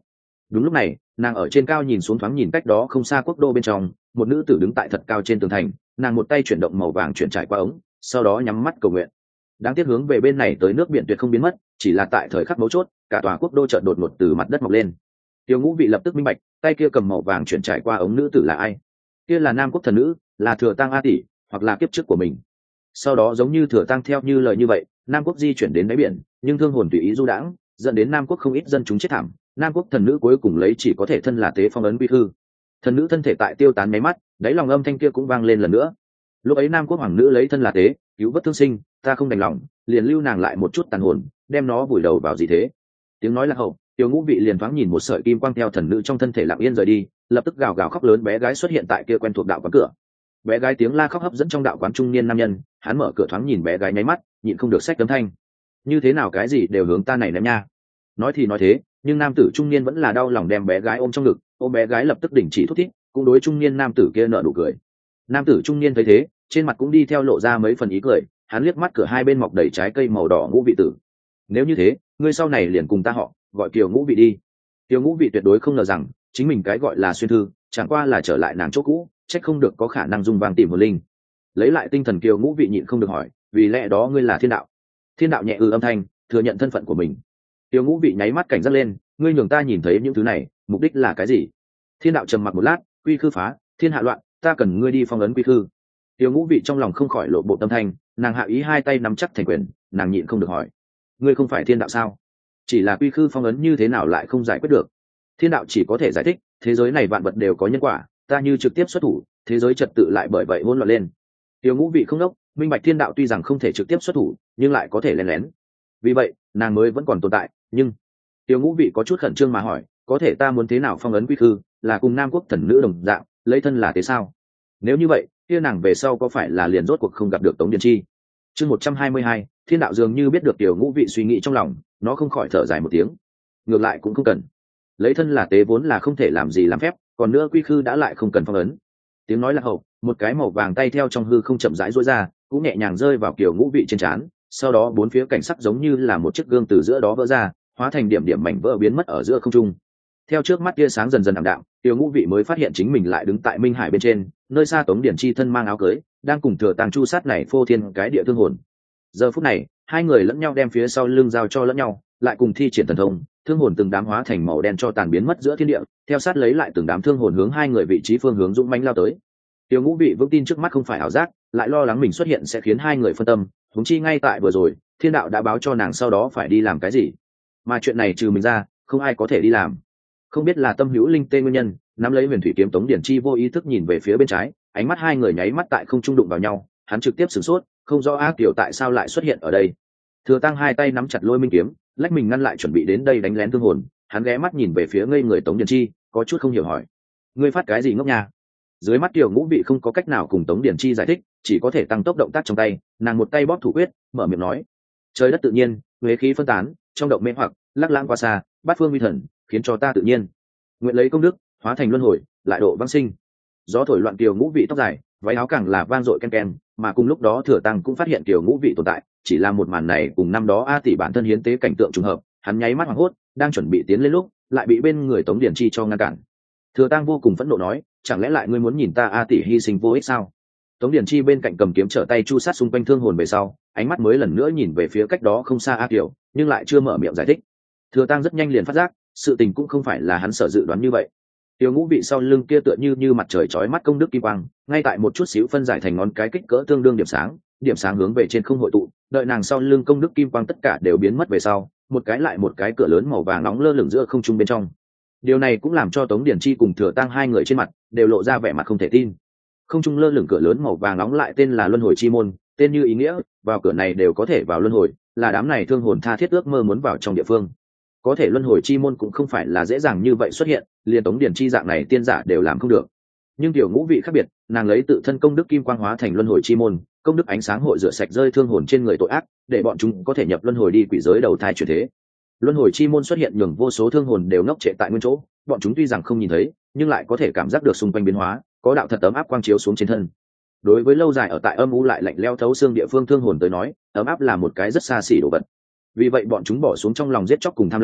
Speaker 1: Đúng lúc này, nàng ở trên cao nhìn xuống thoáng nhìn cách đó không xa quốc đô bên trong, một nữ tử đứng tại thật cao trên tường thành, nàng một tay chuyển động màu vàng chuyển trải qua ống, sau đó nhắm mắt cầu nguyện. Đáng tiếc hướng về bên này tới nước biển tuyệt không biến mất, chỉ là tại thời khắc mấu chốt, cả tòa quốc đô chợt đột ngột từ mặt đất mọc lên. Tiêu Ngũ Vị lập tức minh bạch, tay kia cầm màu vàng chuyển trải qua ống nữ tử là ai? Kia là Nam Quốc thần nữ, là Thừa Tăng A tỷ, hoặc là kiếp trước của mình. Sau đó giống như Thừa Tăng theo như lời như vậy, Nam Quốc di chuyển đến đáy biển, nhưng thương hồn tùy ý du đãng, dẫn đến Nam Quốc không ít dân chúng chết thảm. Nam Quốc thần nữ cuối cùng lấy chỉ có thể thân là tế phong ấn quy hư. Thần nữ thân thể tại tiêu tán mấy mắt, đáy lòng âm thanh kia cũng vang lên lần nữa. Lúc ấy Nam Quốc hoàng nữ lấy thân là tế, cứu vớt thương sinh, ta không đành lòng, liền lưu nàng lại một chút tàn hồn, đem nó vùi đầu vào gì thế. Tiếng nói là hậu, Tiêu Ngũ Vị liền thoáng nhìn một sợi kim quang theo thần nữ trong thân thể lặng yên rời đi, lập tức gào gào khóc lớn. Bé gái xuất hiện tại kia quen thuộc đạo quán cửa. Bé gái tiếng la khóc hấp dẫn trong đạo quán trung niên nam nhân, hắn mở cửa thoáng nhìn bé gái nháy mắt, nhịn không được xách tấm thanh. Như thế nào cái gì đều hướng ta này ném nha. Nói thì nói thế, nhưng nam tử trung niên vẫn là đau lòng đem bé gái ôm trong ngực, ôm bé gái lập tức đình chỉ thút thít, cũng đối trung niên nam tử kia nở nụ cười. Nam tử trung niên thấy thế, trên mặt cũng đi theo lộ ra mấy phần ý cười, hắn liếc mắt cửa hai bên mọc đầy trái cây màu đỏ Ngũ Vị tử. Nếu như thế, ngươi sau này liền cùng ta họ, gọi Kiều Ngũ Vị đi. Kiều Ngũ Vị tuyệt đối không ngờ rằng, chính mình cái gọi là xuyên thư, chẳng qua là trở lại nàng chỗ cũ, trách không được có khả năng dung vang tìm một linh. Lấy lại tinh thần Kiều Ngũ Vị nhịn không được hỏi, vì lẽ đó ngươi là thiên đạo? Thiên đạo nhẹ ư âm thanh, thừa nhận thân phận của mình. Kiều Ngũ Vị nháy mắt cảnh giác lên, ngươi nhường ta nhìn thấy những thứ này, mục đích là cái gì? Thiên đạo trầm mặc một lát, quy khư phá, thiên hạ loạn, ta cần ngươi đi phong ấn quy khư. Kiều Ngũ Vị trong lòng không khỏi lộ bộ tâm thanh, nàng hạ ý hai tay nắm chắc thành quyền, nàng nhịn không được hỏi, ngươi không phải thiên đạo sao? Chỉ là quy khư phong ấn như thế nào lại không giải quyết được? Thiên đạo chỉ có thể giải thích, thế giới này vạn vật đều có nhân quả, ta như trực tiếp xuất thủ, thế giới trật tự lại bởi vậy hỗn loạn lên. Kiều Ngũ Vị không đốc, minh bạch thiên đạo tuy rằng không thể trực tiếp xuất thủ, nhưng lại có thể lén lén. Vì vậy, nàng mới vẫn còn tồn tại, nhưng Kiều Ngũ Vị có chút khẩn trương mà hỏi, có thể ta muốn thế nào phong ấn quy khư, là cùng Nam Quốc thần nữ đồng dạng, lấy thân là thế sao? Nếu như vậy, kia nàng về sau có phải là liền rốt cuộc không gặp được Tống Điền Chi? Chương một trăm hai mươi hai, thiên đạo dường như biết được Kiều Ngũ Vị suy nghĩ trong lòng, nó không khỏi thở dài một tiếng. Ngược lại cũng không cần. Lấy thân là tế vốn là không thể làm gì làm phép, còn nữa quy khư đã lại không cần phong ấn. Tiếng nói là hậu, một cái màu vàng tay theo trong hư không chậm rãi duỗi ra, cũng nhẹ nhàng rơi vào Kiều Ngũ Vị trên trán, sau đó bốn phía cảnh sắc giống như là một chiếc gương từ giữa đó vỡ ra, hóa thành điểm điểm mảnh vỡ biến mất ở giữa không trung. Theo trước mắt tia sáng dần dần ảm đạm, Kiều Ngũ Vị mới phát hiện chính mình lại đứng tại Minh Hải bên trên, nơi xa Tống Điển Chi thân mang áo cưới, đang cùng Thừa Tàng chu sát này phô thiên cái địa thương hồn. Giờ phút này, hai người lẫn nhau đem phía sau lưng giao cho lẫn nhau, lại cùng thi triển thần thông, thương hồn từng đám hóa thành màu đen cho tàn biến mất giữa thiên địa, theo sát lấy lại từng đám thương hồn hướng hai người vị trí phương hướng dũng mãnh lao tới. Kiều Ngũ Vị vững tin trước mắt không phải ảo giác, lại lo lắng mình xuất hiện sẽ khiến hai người phân tâm, huống chi ngay tại vừa rồi, thiên đạo đã báo cho nàng sau đó phải đi làm cái gì, mà chuyện này trừ mình ra, không ai có thể đi làm. Không biết là tâm hữu linh tê nguyên nhân, nắm lấy huyền thủy kiếm Tống Điển Chi vô ý thức nhìn về phía bên trái, ánh mắt hai người nháy mắt tại không trung đụng vào nhau, hắn trực tiếp sửng sốt, không rõ A Kiều tại sao lại xuất hiện ở đây. Thừa Tăng hai tay nắm chặt lôi minh kiếm, lách mình ngăn lại chuẩn bị đến đây đánh lén thương hồn, hắn ghé mắt nhìn về phía ngây người Tống Điển Chi, có chút không hiểu hỏi, ngươi phát cái gì ngốc nha? Dưới mắt Kiều Ngũ Vị không có cách nào cùng Tống Điển Chi giải thích, chỉ có thể tăng tốc động tác trong tay, nàng một tay bóp thủ quyết, mở miệng nói, trời đất tự nhiên, huế khí phân tán, trong động mê hoặc, lắc lãng qua xa, bát phương vi thần, khiến cho ta tự nhiên nguyện lấy công đức hóa thành luân hồi, lại độ vãng sinh. Gió thổi loạn Kiều Ngũ Vị tóc dài, váy áo càng là vang dội ken ken, mà cùng lúc đó Thừa Tăng cũng phát hiện Kiều Ngũ Vị tồn tại, chỉ là một màn này cùng năm đó A tỷ bản thân hiến tế cảnh tượng trùng hợp, hắn nháy mắt hoảng hốt, đang chuẩn bị tiến lên lúc, lại bị bên người Tống Điển Chi cho ngăn cản. Thừa Tăng vô cùng phẫn nộ nói, chẳng lẽ lại ngươi muốn nhìn ta A tỷ hy sinh vô ích sao? Tống Điển Chi bên cạnh cầm kiếm trở tay chu sát xung quanh thương hồn về sau, ánh mắt mới lần nữa nhìn về phía cách đó không xa A Kiều, nhưng lại chưa mở miệng giải thích. Thừa Tăng rất nhanh liền phát giác, sự tình cũng không phải là hắn sở dự đoán như vậy. Kiều Ngũ Vị sau lưng kia tựa như như mặt trời chói mắt công đức kim quang, ngay tại một chút xíu phân giải thành ngón cái kích cỡ tương đương điểm sáng, điểm sáng hướng về trên không hội tụ, đợi nàng sau lưng công đức kim quang tất cả đều biến mất về sau, một cái lại một cái cửa lớn màu vàng nóng lơ lửng giữa không trung bên trong. Điều này cũng làm cho Tống Điển Chi cùng Thừa Tăng hai người trên mặt đều lộ ra vẻ mặt không thể tin. Không trung lơ lửng cửa lớn màu vàng nóng lại tên là Luân Hồi Chi môn, tên như ý nghĩa, vào cửa này đều có thể vào luân hồi, là đám này thương hồn tha thiết ước mơ muốn vào trong địa phương. Có thể Luân Hồi Chi môn cũng không phải là dễ dàng như vậy xuất hiện, liền Tống Điển Chi dạng này tiên giả đều làm không được. Nhưng Tiểu Ngũ Vị khác biệt, nàng lấy tự thân công đức kim quang hóa thành Luân Hồi Chi môn, công đức ánh sáng hội rửa sạch rơi thương hồn trên người tội ác, để bọn chúng có thể nhập luân hồi đi quỷ giới đầu thai chuyển thế. Luân Hồi Chi môn xuất hiện nhường vô số thương hồn đều ngốc trệ tại nguyên chỗ, bọn chúng tuy rằng không nhìn thấy, nhưng lại có thể cảm giác được xung quanh biến hóa, có đạo thật ấm áp quang chiếu xuống trên thân. Đối với lâu dài ở tại âm u lại lạnh lẽo thấu xương địa phương thương hồn tới nói, ấm áp là một cái rất xa xỉ đồ vật. Vì vậy bọn chúng bỏ xuống trong lòng giết chóc cùng tham lam,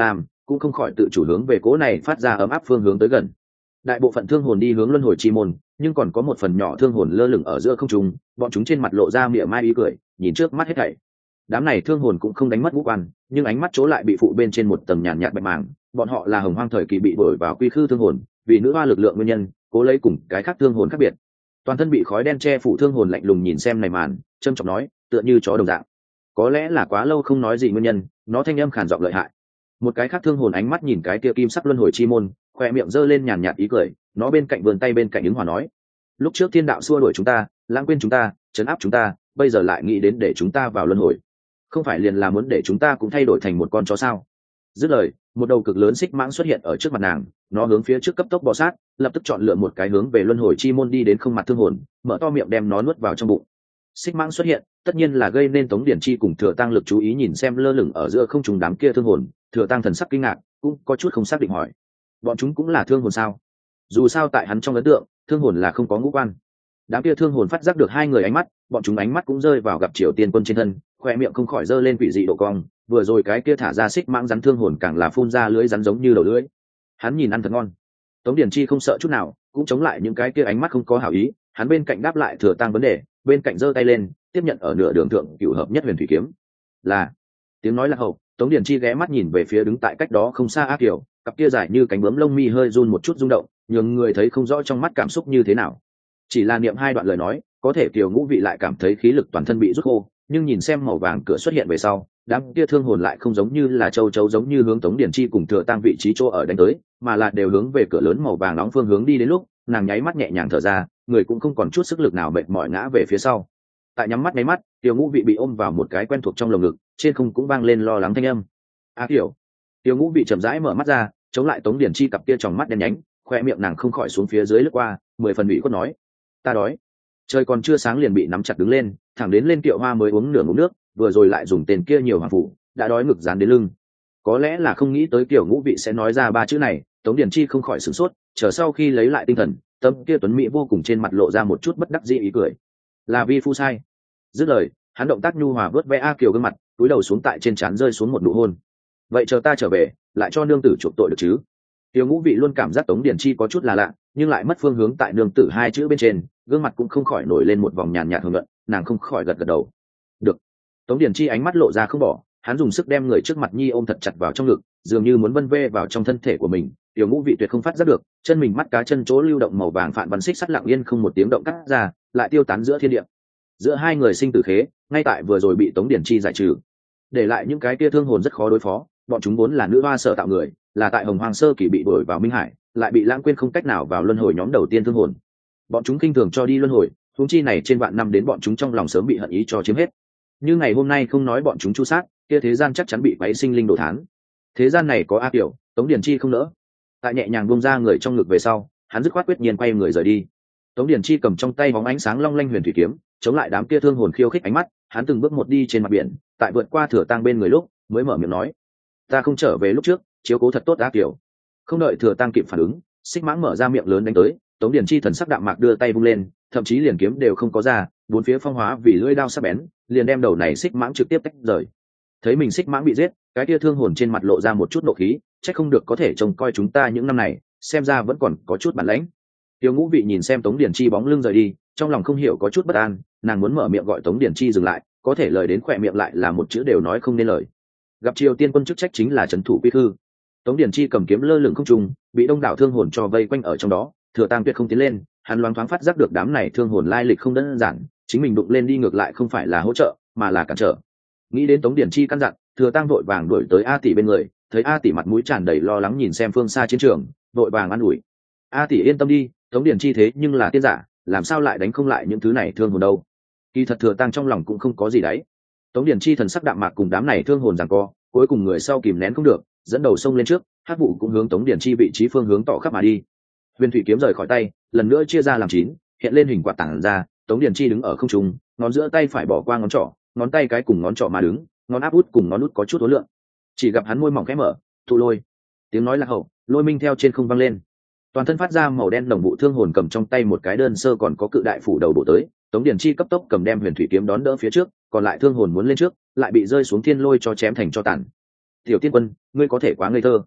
Speaker 1: cũng không khỏi tự chủ hướng về cỗ này phát ra ấm áp phương hướng tới gần. Đại bộ phận thương hồn đi hướng luân hồi chi môn, nhưng còn có một phần nhỏ thương hồn lơ lửng ở giữa không trung, bọn chúng trên mặt lộ ra mỉa mai ý cười, nhìn trước mắt hết thảy. Đám này thương hồn cũng không đánh mất ngũ quan, nhưng ánh mắt chỗ lại bị phụ bên trên một tầng nhàn nhạt bạch màng. Bọn họ là hồng hoang thời kỳ bị đuổi vào quy khư thương hồn, vì nữ hoa lực lượng nguyên nhân, cố lấy cùng cái khác thương hồn khác biệt. Toàn thân bị khói đen che phủ thương hồn lạnh lùng nhìn xem này màn, trâm trọng nói, tựa như chó đồng dạng. Có lẽ là quá lâu không nói gì nguyên nhân, nó thanh âm khàn giọng lợi hại. Một cái khác thương hồn ánh mắt nhìn cái kia kim sắc luân hồi chi môn, khoe miệng giơ lên nhàn nhạt ý cười, nó bên cạnh vườn tay bên cạnh ứng hòa nói, lúc trước thiên đạo xua đuổi chúng ta, lãng quên chúng ta, trấn áp chúng ta, bây giờ lại nghĩ đến để chúng ta vào luân hồi, không phải liền là muốn để chúng ta cũng thay đổi thành một con chó sao? Dứt lời, một đầu cực lớn xích mãng xuất hiện ở trước mặt nàng, nó hướng phía trước cấp tốc bò sát, lập tức chọn lựa một cái hướng về luân hồi chi môn đi đến không mặt thương hồn, mở to miệng đem nó nuốt vào trong bụng. Xích mãng xuất hiện, tất nhiên là gây nên Tống Điển Chi cùng Thừa Tăng lực chú ý nhìn xem lơ lửng ở giữa không trung đám kia thương hồn, Thừa Tăng thần sắc kinh ngạc, cũng có chút không xác định hỏi, bọn chúng cũng là thương hồn sao? Dù sao tại hắn trong ấn tượng, thương hồn là không có ngũ quan. Đám kia thương hồn phát giác được hai người ánh mắt, bọn chúng ánh mắt cũng rơi vào gặp Triều Tiên Quân trên thân, khoe miệng không khỏi giơ lên quỷ dị độ cong, vừa rồi cái kia thả ra xích mãng rắn thương hồn càng là phun ra lưỡi rắn giống như đầu lưỡi. Hắn nhìn ăn thật ngon. Tống Điển Chi không sợ chút nào, cũng chống lại những cái kia ánh mắt không có hảo ý, hắn bên cạnh đáp lại Thừa Tăng vấn đề, bên cạnh giơ tay lên, tiếp nhận ở nửa đường thượng cửu hợp nhất huyền thủy kiếm. Là tiếng nói là hậu, Tống Điển Chi ghé mắt nhìn về phía đứng tại cách đó không xa A Kiều, cặp kia dài như cánh bướm lông mi hơi run một chút rung động, nhường người thấy không rõ trong mắt cảm xúc như thế nào. Chỉ là niệm hai đoạn lời nói, có thể Kiều Ngũ Vị lại cảm thấy khí lực toàn thân bị rút khô, nhưng nhìn xem màu vàng cửa xuất hiện về sau, đám kia thương hồn lại không giống như là châu chấu giống như hướng Tống Điển Chi cùng Thừa Tăng vị trí chỗ ở đánh tới, mà là đều hướng về cửa lớn màu vàng nóng phương hướng đi đến lúc, nàng nháy mắt nhẹ nhàng thở ra, người cũng không còn chút sức lực nào mệt mỏi ngã về phía sau. Tại nhắm mắt nháy mắt, Tiêu Ngũ Vị bị ôm vào một cái quen thuộc trong lồng ngực, trên không cũng vang lên lo lắng thanh âm. A Kiều. Tiêu Ngũ Vị chậm rãi mở mắt ra, chống lại Tống Điển Chi cặp kia tròng mắt đen nhánh, khoe miệng nàng không khỏi xuống phía dưới lướt qua, mười phần bị khuất nói, ta đói. Trời còn chưa sáng liền bị nắm chặt đứng lên, thẳng đến lên Kiệu Hoa mới uống nửa ngụm nước, vừa rồi lại dùng tên kia nhiều hoàng phủ, đã đói ngực dán đến lưng. Có lẽ là không nghĩ tới Kiều Ngũ Vị sẽ nói ra ba chữ này, Tống Điển Chi không khỏi sửng sốt, chờ sau khi lấy lại tinh thần, tâm kia tuấn mỹ vô cùng trên mặt lộ ra một chút bất đắc dĩ ý cười. Là vi phu sai. Dứt lời, hắn động tác nhu hòa vớt ve A Kiều gương mặt, cúi đầu xuống tại trên trán rơi xuống một nụ hôn. Vậy chờ ta trở về, lại cho nương tử chuộc tội được chứ? Tiêu Ngũ Vị luôn cảm giác Tống Điển Chi có chút là lạ, nhưng lại mất phương hướng tại nương tử hai chữ bên trên, gương mặt cũng không khỏi nổi lên một vòng nhàn nhạt hưởng luận, nàng không khỏi gật gật đầu. Được. Tống Điển Chi ánh mắt lộ ra không bỏ, hắn dùng sức đem người trước mặt nhi ôm thật chặt vào trong ngực, dường như muốn vân vê vào trong thân thể của mình. Tiêu Ngũ Vị tuyệt không phát giác được, chân mình mắt cá chân chỗ lưu động màu vàng phản văn xích sắt lặng yên không một tiếng động cắt ra, lại tiêu tán giữa thiên địa. Giữa hai người sinh tử khế, ngay tại vừa rồi bị Tống Điển Chi giải trừ, để lại những cái kia thương hồn rất khó đối phó. Bọn chúng vốn là nữ hoa sở tạo người, là tại Hồng Hoàng sơ kỳ bị đuổi vào Minh Hải, lại bị lãng quên không cách nào vào luân hồi nhóm đầu tiên thương hồn. Bọn chúng kinh thường cho đi luân hồi, huống chi này trên vạn năm đến bọn chúng trong lòng sớm bị hận ý cho chiếm hết. Như ngày hôm nay không nói bọn chúng chu sát, kia thế gian chắc chắn bị quấy sinh linh đồ thán. Thế gian này có A Kiều, Tống Điển Chi không nỡ. Tại nhẹ nhàng buông ra người trong ngực về sau, hắn dứt khoát quyết nhiên quay người rời đi. Tống Điển Chi cầm trong tay bóng ánh sáng long lanh huyền thủy kiếm, chống lại đám kia thương hồn khiêu khích ánh mắt, hắn từng bước một đi trên mặt biển, tại vượt qua Thừa Tăng bên người lúc, mới mở miệng nói, ta không trở về lúc trước, chiếu cố thật tốt A Kiều. Không đợi Thừa Tăng kịp phản ứng, xích mãng mở ra miệng lớn đánh tới, Tống Điển Chi thần sắc đạm mạc đưa tay vung lên, thậm chí liền kiếm đều không có ra, bốn phía phong hóa vì lưỡi đao sắc bén, liền đem đầu này xích mãng trực tiếp tách rời. Thấy mình xích mãng bị giết, cái kia thương hồn trên mặt lộ ra một chút nộ khí, chắc không được có thể trông coi chúng ta những năm này, xem ra vẫn còn có chút bản lãnh. Tiêu Ngũ Vị nhìn xem Tống Điển Chi bóng lưng rời đi, trong lòng không hiểu có chút bất an, nàng muốn mở miệng gọi Tống Điển Chi dừng lại, có thể lời đến khỏe miệng lại là một chữ đều nói không nên lời. Gặp Triều Tiên Quân chức trách chính là trấn thủ quy khư, Tống Điển Chi cầm kiếm lơ lửng không trung, bị đông đảo thương hồn cho vây quanh ở trong đó. Thừa Tăng tuyệt không tiến lên, hắn loáng thoáng phát giác được đám này thương hồn lai lịch không đơn giản, chính mình đụng lên đi ngược lại không phải là hỗ trợ, mà là cản trở. Nghĩ đến Tống Điển Chi căn dặn, Thừa Tăng vội vàng đuổi tới A tỷ bên người, thấy A tỷ mặt mũi tràn đầy lo lắng nhìn xem phương xa chiến trường, vội vàng an ủi, A tỷ yên tâm đi, Tống Điển Chi thế nhưng là tiên giả, làm sao lại đánh không lại những thứ này thương hồn đâu. Kỳ thật Thừa Tăng trong lòng cũng không có gì đấy. Tống Điển Chi thần sắc đạm mạc cùng đám này thương hồn giằng co, cuối cùng người sau kìm nén không được, dẫn đầu xông lên trước, Hắc Vụ cũng hướng Tống Điển Chi vị trí phương hướng tỏ khắp mà đi. Huyền thủy kiếm rời khỏi tay, lần nữa chia ra làm chín, hiện lên hình quạt tản ra. Tống Điển Chi đứng ở không trung, ngón giữa tay phải bỏ qua ngón trỏ, ngón tay cái cùng ngón trỏ mà đứng, ngón áp út cùng ngón út có chút ối lượng. Chỉ gặp hắn môi mỏng khẽ mở, thụ lôi. Tiếng nói là hậu, lôi minh theo trên không vang lên. Toàn thân phát ra màu đen đồng vụ thương hồn cầm trong tay một cái đơn sơ còn có cự đại phủ đầu bổ tới. Tống Điển Chi cấp tốc cầm đem huyền thủy kiếm đón đỡ phía trước, còn lại thương hồn muốn lên trước, lại bị rơi xuống thiên lôi cho chém thành cho tàn. Tiểu Tiên Quân, ngươi có thể quá ngây thơ.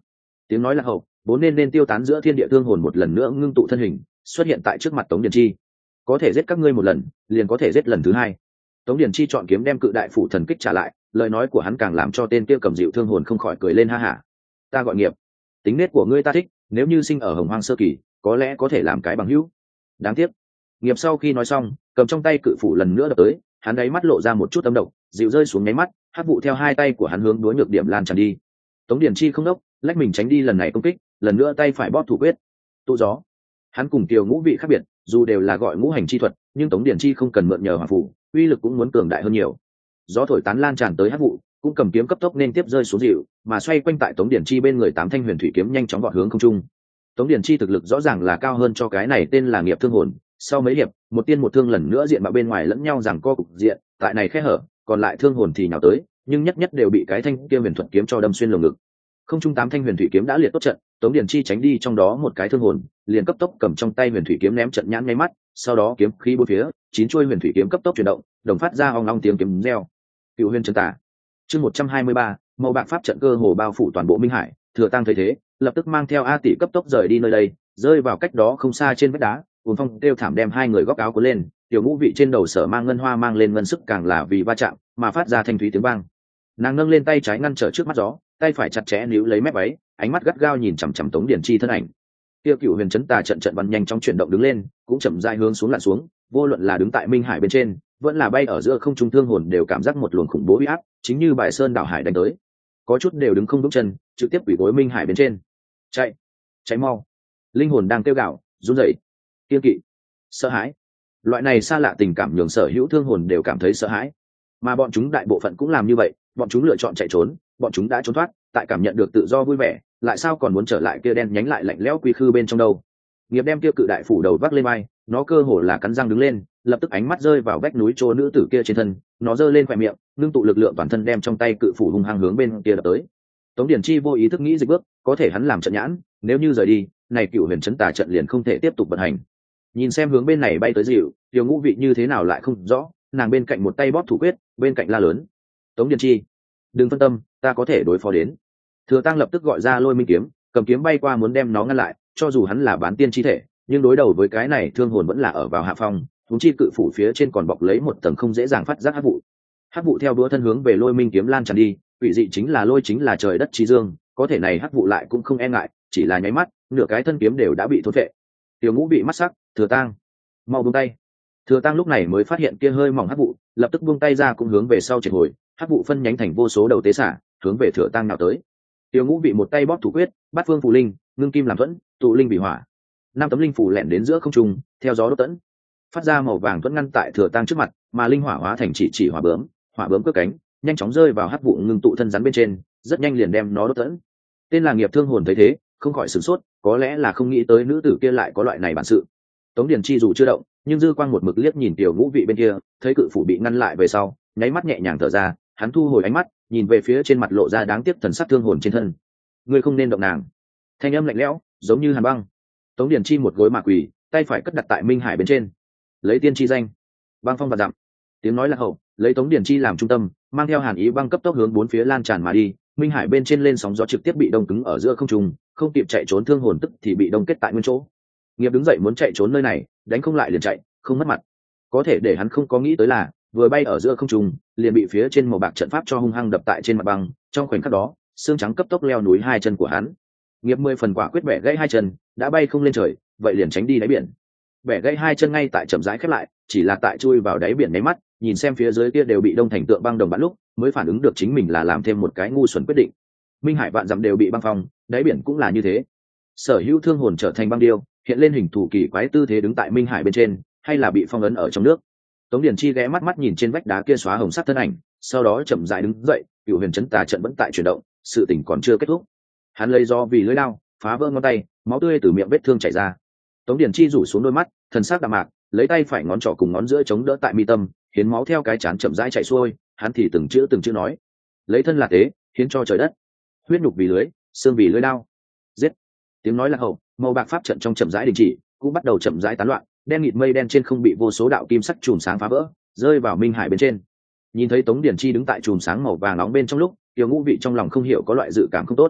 Speaker 1: Tiếng nói là hậu, vốn nên nên tiêu tán giữa thiên địa thương hồn một lần nữa ngưng tụ thân hình, xuất hiện tại trước mặt Tống Điền Chi. Có thể giết các ngươi một lần, liền có thể giết lần thứ hai. Tống Điền Chi chọn kiếm đem cự đại phủ thần kích trả lại, lời nói của hắn càng làm cho tên kia cầm dịu thương hồn không khỏi cười lên ha hả. Ta gọi Nghiệp, tính nết của ngươi ta thích, nếu như sinh ở Hồng Hoang sơ kỳ, có lẽ có thể làm cái bằng hữu. Đáng tiếc. Nghiệp sau khi nói xong, cầm trong tay cự phủ lần nữa đập tới, hắn đáy mắt lộ ra một chút âm độc, dịu rơi xuống nháy mắt, hắc vụ theo hai tay của hắn hướng đối nhược điểm lan tràn đi. Tống Điền Chi không đốc, lách mình tránh đi lần này công kích, lần nữa tay phải bóp thủ quyết, tụ gió. Hắn cùng Kiều Ngũ Vị khác biệt, dù đều là gọi ngũ hành chi thuật, nhưng Tống Điền Chi không cần mượn nhờ hỏa phủ, uy lực cũng muốn cường đại hơn nhiều. Gió thổi tán lan tràn tới hắc vụ, cũng cầm kiếm cấp tốc nên tiếp rơi xuống dịu, mà xoay quanh tại Tống Điền Chi bên người tám thanh huyền thủy kiếm nhanh chóng vọt hướng không trung. Tống Điền Chi thực lực rõ ràng là cao hơn cho cái này tên là Nghiệp thương hồn, sau mấy hiệp, một tiên một thương lần nữa diện mạo bên ngoài lẫn nhau rằng co cục diện, tại này khe hở, còn lại thương hồn thì nhào tới, nhưng nhất nhất đều bị cái thanh kia huyền thuật kiếm cho đâm xuyên lồng ngực. Không trung tám thanh huyền thủy kiếm đã liệt tốt trận, Tống Điền Chi tránh đi trong đó một cái thương hồn, liền cấp tốc cầm trong tay huyền thủy kiếm ném trận nhãn ngay mắt, sau đó kiếm khí bốn phía, chín chuôi huyền thủy kiếm cấp tốc chuyển động, đồng phát ra ong ong tiếng kiếm reo. Cựu Huyền Chân Tả. Chương một trăm hai mươi ba, màu bạc pháp trận cơ hồ bao phủ toàn bộ Minh Hải, Thừa Tăng thấy thế, lập tức mang theo A Tỷ cấp tốc rời đi nơi đây, rơi vào cách đó không xa trên vách đá, cuồng phong kêu thảm đem hai người góc áo cuốn lên, Tiểu Ngũ Vị trên đầu sở mang ngân hoa mang lên ngân sức càng là vì va chạm mà phát ra thanh thúy tiếng vang. Nàng nâng lên tay trái ngăn trở trước mắt gió, tay phải chặt chẽ níu lấy mép váy, ánh mắt gắt gao nhìn chằm chằm Tống Điền Chi thân ảnh. Tiêu Cựu Huyền Chấn Tà trận trận bắn nhanh trong chuyển động đứng lên, cũng chậm rãi hướng xuống lặn xuống, vô luận là đứng tại Minh Hải bên trên, vẫn là bay ở giữa không trung thương hồn đều cảm giác một luồng khủng bố uy áp, chính như bài sơn đảo hải đánh tới. Có chút đều đứng không vững chân, trực tiếp quỳ gối Minh Hải bên trên. Chạy, cháy mau! Linh hồn đang kêu gào, run rẩy, kiêng kỵ, sợ hãi. Loại này xa lạ tình cảm nhường sở hữu thương hồn đều cảm thấy sợ hãi, mà bọn chúng đại bộ phận cũng làm như vậy, bọn chúng lựa chọn chạy trốn, bọn chúng đã trốn thoát, tại cảm nhận được tự do vui vẻ, lại sao còn muốn trở lại kia đen nhánh lại lạnh lẽo quy khư bên trong đâu. Nghiệp đem kia cự đại phủ đầu vác lên vai, nó cơ hồ là cắn răng đứng lên, lập tức ánh mắt rơi vào vách núi chỗ nữ tử kia trên thân, nó giơ lên khóe miệng, ngưng tụ lực lượng toàn thân đem trong tay cự phủ hung hăng hướng bên kia đập tới. Tống Điền Chi vô ý thức nghĩ dịch bước, có thể hắn làm trận nhãn, nếu như rời đi, này Cựu Huyền Chấn Tà trận liền không thể tiếp tục vận hành. Nhìn xem hướng bên này bay tới dịu, Tiểu Ngũ Vị như thế nào lại không rõ, nàng bên cạnh một tay bóp thủ quyết, bên cạnh la lớn: Tống Điền Chi, đừng phân tâm, ta có thể đối phó đến. Thừa Tăng lập tức gọi ra Lôi Minh kiếm, cầm kiếm bay qua muốn đem nó ngăn lại, cho dù hắn là bán tiên chi thể, nhưng đối đầu với cái này thương hồn vẫn là ở vào hạ phong, huống chi cự phủ phía trên còn bọc lấy một tầng không dễ dàng phát giác hắc vụ. Hắc vụ theo đũa thân hướng về Lôi Minh kiếm lan tràn đi, quỷ dị chính là lôi chính là trời đất chi dương, có thể này hắc vụ lại cũng không e ngại, chỉ là nháy mắt, nửa cái thân kiếm đều đã bị thôn phệ. Tiểu Ngũ bị mắt sắc, Thừa Tăng, mau buông tay. Thừa Tăng lúc này mới phát hiện kia hơi mỏng hắc vụ, lập tức buông tay ra cũng hướng về sau triệt hồi, hắc vụ phân nhánh thành vô số đầu tế xả, hướng về Thừa Tăng nào tới. Tiểu Ngũ bị một tay bóp thủ quyết, bát phương phù linh, ngưng kim làm thuẫn, tụ linh bị hỏa. Năm tấm linh phủ lẻn đến giữa không trung, theo gió đốt tẫn, phát ra màu vàng thuẫn ngăn tại Thừa Tăng trước mặt, mà linh hỏa hóa thành chỉ chỉ hỏa bướm, hỏa bướm cất cánh, nhanh chóng rơi vào hắc vụ ngưng tụ thân rắn bên trên, rất nhanh liền đem nó đốt tẫn. Tên là Nghiệp thương hồn thấy thế, không khỏi sửng sốt, có lẽ là không nghĩ tới nữ tử kia lại có loại này bản sự. Tống Điền Chi dù chưa động, nhưng dư quang một mực liếc nhìn Tiểu Ngũ Vị bên kia, thấy cự phủ bị ngăn lại về sau, nháy mắt nhẹ nhàng thở ra, hắn thu hồi ánh mắt, nhìn về phía trên mặt lộ ra đáng tiếc thần sắc thương hồn trên thân. Ngươi không nên động nàng. Thanh âm lạnh lẽo, giống như hàn băng. Tống Điền Chi một gối mà quỳ, tay phải cất đặt tại Minh Hải bên trên. Lấy tiên chi danh, băng phong và dặm. Tiếng nói là hậu, lấy Tống Điền Chi làm trung tâm, mang theo hàn ý băng cấp tốc hướng bốn phía lan tràn mà đi. Minh Hải bên trên lên sóng gió trực tiếp bị đông cứng ở giữa không trung, không kịp chạy trốn thương hồn tức thì bị đông kết tại nguyên chỗ. Nghiệp đứng dậy muốn chạy trốn nơi này, đánh không lại liền chạy, không mất mặt. Có thể để hắn không có nghĩ tới là, vừa bay ở giữa không trung, liền bị phía trên màu bạc trận pháp cho hung hăng đập tại trên mặt băng. Trong khoảnh khắc đó, xương trắng cấp tốc leo núi hai chân của hắn. Nghiệp mười phần quả quyết bẻ gãy hai chân, đã bay không lên trời, vậy liền tránh đi đáy biển. Bẻ gãy hai chân ngay tại chậm rãi khép lại, chỉ là tại chui vào đáy biển nháy mắt, nhìn xem phía dưới kia đều bị đông thành tượng băng đồng bắn lúc, mới phản ứng được chính mình là làm thêm một cái ngu xuẩn quyết định. Minh Hải vạn dặm đều bị băng phong, đáy biển cũng là như thế. Sở hữu thương hồn trở thành băng điêu, hiện lên hình thù kỳ quái tư thế đứng tại Minh Hải bên trên, hay là bị phong ấn ở trong nước. Tống Điền Chi ghé mắt mắt nhìn trên vách đá kia xóa hồng sắc thân ảnh, sau đó chậm rãi đứng dậy, Cựu Huyền Chấn Tà trận vẫn tại chuyển động, sự tình còn chưa kết thúc. Hắn lấy do vì lưỡi đao phá vỡ ngón tay, máu tươi từ miệng vết thương chảy ra. Tống Điền Chi rủ xuống đôi mắt, thần sắc đạm mạc, lấy tay phải ngón trỏ cùng ngón giữa chống đỡ tại mi tâm, hiến máu theo cái chán chậm rãi chảy xuôi, hắn thì từng chữ từng chữ nói: lấy thân là tế, hiến cho trời đất, huyết nhục vì lưới, xương vì lưỡi đao, giết. Tiếng nói là hậu, màu bạc pháp trận trong chậm rãi đình chỉ, cũng bắt đầu chậm rãi tán loạn, đen nghịt mây đen trên không bị vô số đạo kim sắc chùm sáng phá vỡ, rơi vào Minh Hải bên trên. Nhìn thấy Tống Điền Chi đứng tại chùm sáng màu vàng nóng bên trong lúc, Tiểu Ngũ Vị trong lòng không hiểu có loại dự cảm không tốt.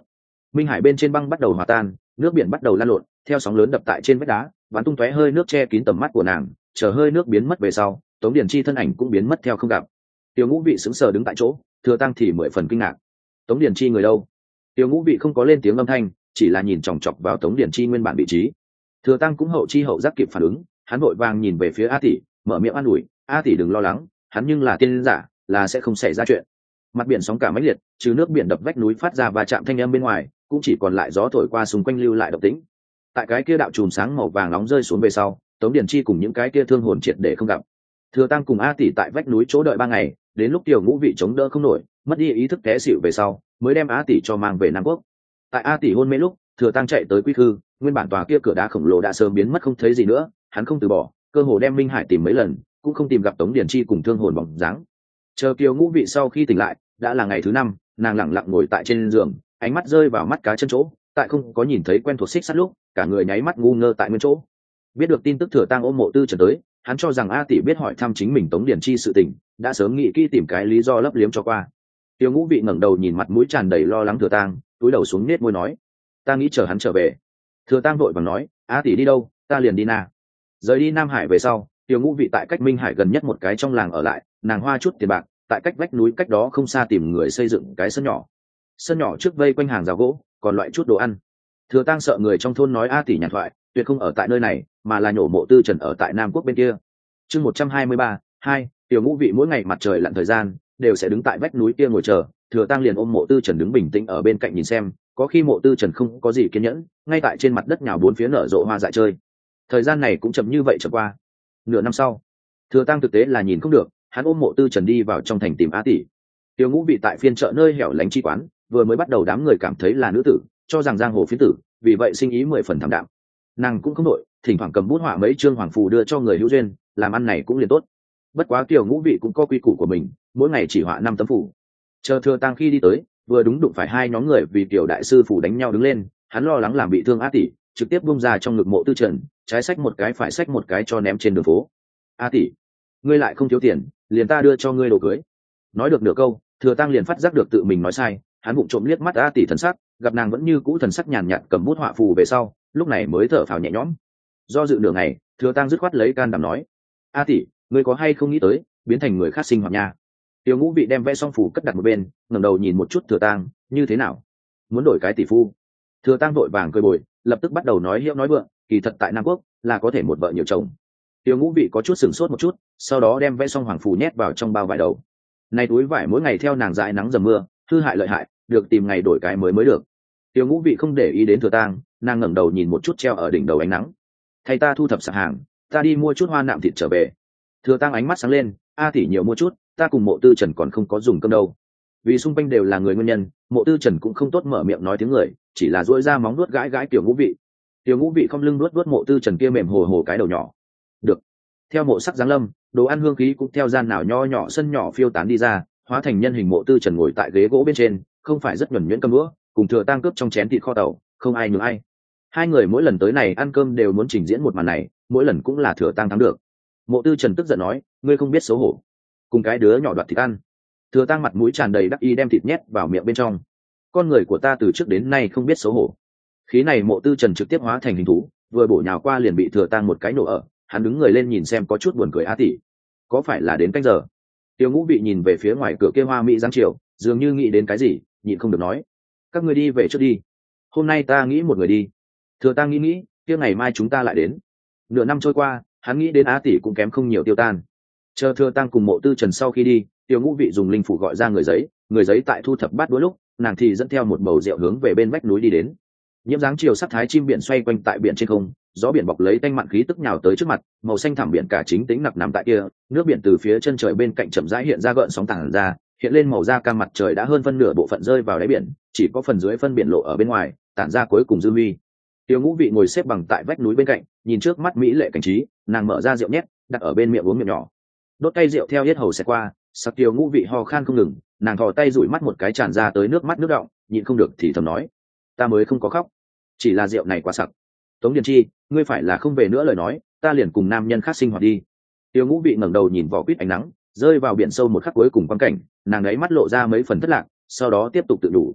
Speaker 1: Minh hải bên trên băng bắt đầu hòa tan, nước biển bắt đầu lan lộn, theo sóng lớn đập tại trên vách đá, bắn tung tóe hơi nước che kín tầm mắt của nàng. Chờ hơi nước biến mất về sau, Tống Điển Chi thân ảnh cũng biến mất theo không gặp. Tiêu Ngũ Vị sững sờ đứng tại chỗ, Thừa Tăng thì mười phần kinh ngạc. Tống Điển Chi người đâu? Tiêu Ngũ Vị không có lên tiếng âm thanh, chỉ là nhìn chòng chọc vào Tống Điển Chi nguyên bản vị trí. Thừa Tăng cũng hậu chi hậu giác kịp phản ứng, hắn vội vàng nhìn về phía A tỷ, mở miệng an ủi, "A tỷ đừng lo lắng, hắn nhưng là tiên giả, là sẽ không xảy ra chuyện." Mặt biển sóng cả mãnh liệt, trừ nước biển đập vách núi phát ra và chạm thanh âm bên ngoài, cũng chỉ còn lại gió thổi qua xung quanh lưu lại động tĩnh. Tại cái kia đạo chùm sáng màu vàng nóng rơi xuống về sau, Tống Điển Chi cùng những cái kia thương hồn triệt để không gặp. Thừa Tăng cùng A tỷ tại vách núi chỗ đợi ba ngày, đến lúc Tiểu Ngũ Vị chống đỡ không nổi, mất đi ý thức té xỉu về sau, mới đem A tỷ cho mang về Nam Quốc. Tại A tỷ hôn mê lúc, Thừa Tăng chạy tới Quy Khư, nguyên bản tòa kia cửa đá khổng lồ đã sớm biến mất không thấy gì nữa, hắn không từ bỏ, cơ hồ đem Minh Hải tìm mấy lần, cũng không tìm gặp Tống Điển Chi cùng thương hồn bóng dáng. Chờ Kiều Ngũ Vị sau khi tỉnh lại, đã là ngày thứ năm, nàng lặng lặng ngồi tại trên giường, ánh mắt rơi vào mắt cá chân chỗ, tại không có nhìn thấy quen thuộc xích sắt lúc, cả người nháy mắt ngu ngơ tại nguyên chỗ. Biết được tin tức Thừa Tăng ôm Mộ Tư Trần tới, hắn cho rằng A tỷ biết hỏi thăm chính mình Tống Điển Chi sự tình, đã sớm nghĩ kỹ tìm cái lý do lấp liếm cho qua. Tiêu Ngũ Vị ngẩng đầu nhìn mặt mũi tràn đầy lo lắng Thừa Tăng, cúi đầu xuống nết môi nói, "Ta nghĩ chờ hắn trở về." Thừa Tăng vội vàng nói, "A tỷ đi đâu, ta liền đi na." Rời đi Nam Hải về sau, Tiêu Ngũ Vị tại cách Minh Hải gần nhất một cái trong làng ở lại, nàng hoa chút tiền bạc, tại cách vách núi cách đó không xa tìm người xây dựng cái sân nhỏ. Sân nhỏ trước vây quanh hàng rào gỗ, còn loại chút đồ ăn. Thừa Tăng sợ người trong thôn nói A tỷ nhàn thoại, tuyệt không ở tại nơi này, mà là nhổ Mộ Tư Trần ở tại Nam Quốc bên kia. Chương một trăm hai mươi ba, hai, Tiểu Ngũ Vị mỗi ngày mặt trời lặn thời gian, đều sẽ đứng tại vách núi kia ngồi chờ, Thừa Tăng liền ôm Mộ Tư Trần đứng bình tĩnh ở bên cạnh nhìn xem, có khi Mộ Tư Trần không có gì kiên nhẫn, ngay tại trên mặt đất nhào bốn phía nở rộ hoa dại chơi. Thời gian này cũng chậm như vậy chậm qua. Nửa năm sau, Thừa Tăng thực tế là nhìn không được, hắn ôm Mộ Tư Trần đi vào trong thành tìm A tỷ. Tiểu Ngũ Vị tại phiên chợ nơi hẻo lánh chi quán, vừa mới bắt đầu đám người cảm thấy là nữ tử, cho rằng giang hồ phiến tử, vì vậy sinh ý mười phần thảm đạm. Nàng cũng không đội, thỉnh thoảng cầm bút họa mấy chương hoàng phù đưa cho người hữu duyên, làm ăn này cũng liền tốt. Bất quá Tiểu Ngũ Vị cũng có quy củ của mình, mỗi ngày chỉ họa năm tấm phù. Chờ Thừa Tăng khi đi tới, vừa đúng đụng phải hai nhóm người vì Tiểu đại sư phù đánh nhau đứng lên, hắn lo lắng làm bị thương A tỷ, trực tiếp bung ra trong ngực Mộ Tư Trần, trái xách một cái phải xách một cái cho ném trên đường phố. "A tỷ, ngươi lại không thiếu tiền, liền ta đưa cho ngươi đồ cưới." Nói được nửa câu, Thừa Tăng liền phát giác được tự mình nói sai, hắn vụng trộm liếc mắt A tỷ thần sắc, gặp nàng vẫn như cũ thần sắc nhàn nhạt cầm bút họa phù về sau, lúc này mới thở phào nhẹ nhõm. Do dự nửa ngày, Thừa Tăng dứt khoát lấy can đảm nói, "A tỷ, ngươi có hay không nghĩ tới biến thành người khác sinh hoạt nha?" Tiêu Ngũ Vị đem vẽ xong phù cất đặt một bên, ngẩng đầu nhìn một chút Thừa Tăng, "Như thế nào? Muốn đổi cái tỷ phu?" Thừa Tăng vội vàng cười bồi, lập tức bắt đầu nói hiệu nói vượng, kỳ thật tại Nam Quốc là có thể một vợ nhiều chồng. Tiêu Ngũ Vị có chút sửng sốt một chút, sau đó đem vẽ xong hoàng phù nhét vào trong bao vải đầu. Này túi vải mỗi ngày theo nàng dãi nắng dầm mưa, hư hại lợi hại, được tìm ngày đổi cái mới mới được. Tiêu Ngũ Vị không để ý đến Thừa Tăng, nàng ngẩng đầu nhìn một chút treo ở đỉnh đầu ánh nắng. "Thay ta thu thập sạp hàng, ta đi mua chút hoa nạm thịt trở về." Thừa Tăng ánh mắt sáng lên, "A tỷ nhiều mua chút, ta cùng Mộ Tư Trần còn không có dùng cơm đâu." Vì xung quanh đều là người nguyên nhân, Mộ Tư Trần cũng không tốt mở miệng nói tiếng người, chỉ là duỗi ra móng nuốt gãi gãi Tiểu Ngũ Vị. Tiểu Ngũ Vị không lưng nuốt nuốt Mộ Tư Trần kia mềm hồ hồ cái đầu nhỏ. Được. Theo mộ sắc giáng lâm, đồ ăn hương khí cũng theo gian nào nho nhỏ sân nhỏ phiêu tán đi ra, hóa thành nhân hình Mộ Tư Trần ngồi tại ghế gỗ bên trên, không phải rất nhuần nhuyễn cầm đũa, cùng Thừa Tăng cướp trong chén thịt kho tàu, không ai nhường ai. Hai người mỗi lần tới này ăn cơm đều muốn trình diễn một màn này, mỗi lần cũng là Thừa Tăng thắng được. Mộ Tư Trần tức giận nói, "Ngươi không biết xấu hổ, cùng cái đứa nhỏ đoạt thịt ăn." Thừa Tăng mặt mũi tràn đầy đắc ý đem thịt nhét vào miệng bên trong. "Con người của ta từ trước đến nay không biết xấu hổ." Khí này Mộ Tư Trần trực tiếp hóa thành hình thú, vừa bổ nhào qua liền bị Thừa Tăng một cái nổ ở, hắn đứng người lên nhìn xem có chút buồn cười. "A tỷ, có phải là đến canh giờ?" Tiêu Ngũ Vị nhìn về phía ngoài cửa kia hoa mỹ giáng chiều, dường như nghĩ đến cái gì, nhịn không được nói, "Các ngươi đi về trước đi, hôm nay ta nghĩ một người đi." Thừa Tăng nghĩ nghĩ, kia ngày mai chúng ta lại đến. Nửa năm trôi qua, hắn nghĩ đến Á tỷ cũng kém không nhiều tiêu tan. Chờ Thừa Tăng cùng Mộ Tư Trần sau khi đi, Tiêu Ngũ Vị dùng linh phủ gọi ra người giấy, người giấy tại thu thập bát đũa lúc, nàng thì dẫn theo một bầu rượu hướng về bên vách núi đi đến. Nhiễm dáng chiều sắc thái chim biển xoay quanh tại biển trên không, gió biển bọc lấy tanh mặn khí tức nhào tới trước mặt, màu xanh thẳm biển cả chính tính nặc nằm tại kia, nước biển từ phía chân trời bên cạnh chậm rãi hiện ra gợn sóng tản ra, hiện lên màu da cam, mặt trời đã hơn phân nửa bộ phận rơi vào đáy biển, chỉ có phần dưới phân biển lộ ở bên ngoài, tản ra cuối cùng dư huy. Tiêu Ngũ Vị ngồi xếp bằng tại vách núi bên cạnh, nhìn trước mắt mỹ lệ cảnh trí, nàng mở ra rượu nhét, đặt ở bên miệng uống miệng nhỏ. Đốt cây rượu theo yết hầu xẹt qua, sắc Tiêu Ngũ Vị ho khan không ngừng, nàng thò tay dụi mắt một cái tràn ra tới nước mắt nước đọng, nhịn không được thì thầm nói, ta mới không có khóc, chỉ là rượu này quá sặc. Tống Điền Chi, ngươi phải là không về nữa lời nói, ta liền cùng nam nhân khác sinh hoạt đi. Tiêu Ngũ Vị ngẩng đầu nhìn vỏ quýt ánh nắng, rơi vào biển sâu một khắc cuối cùng quan cảnh, nàng ấy mắt lộ ra mấy phần thất lạc, sau đó tiếp tục tự đủ.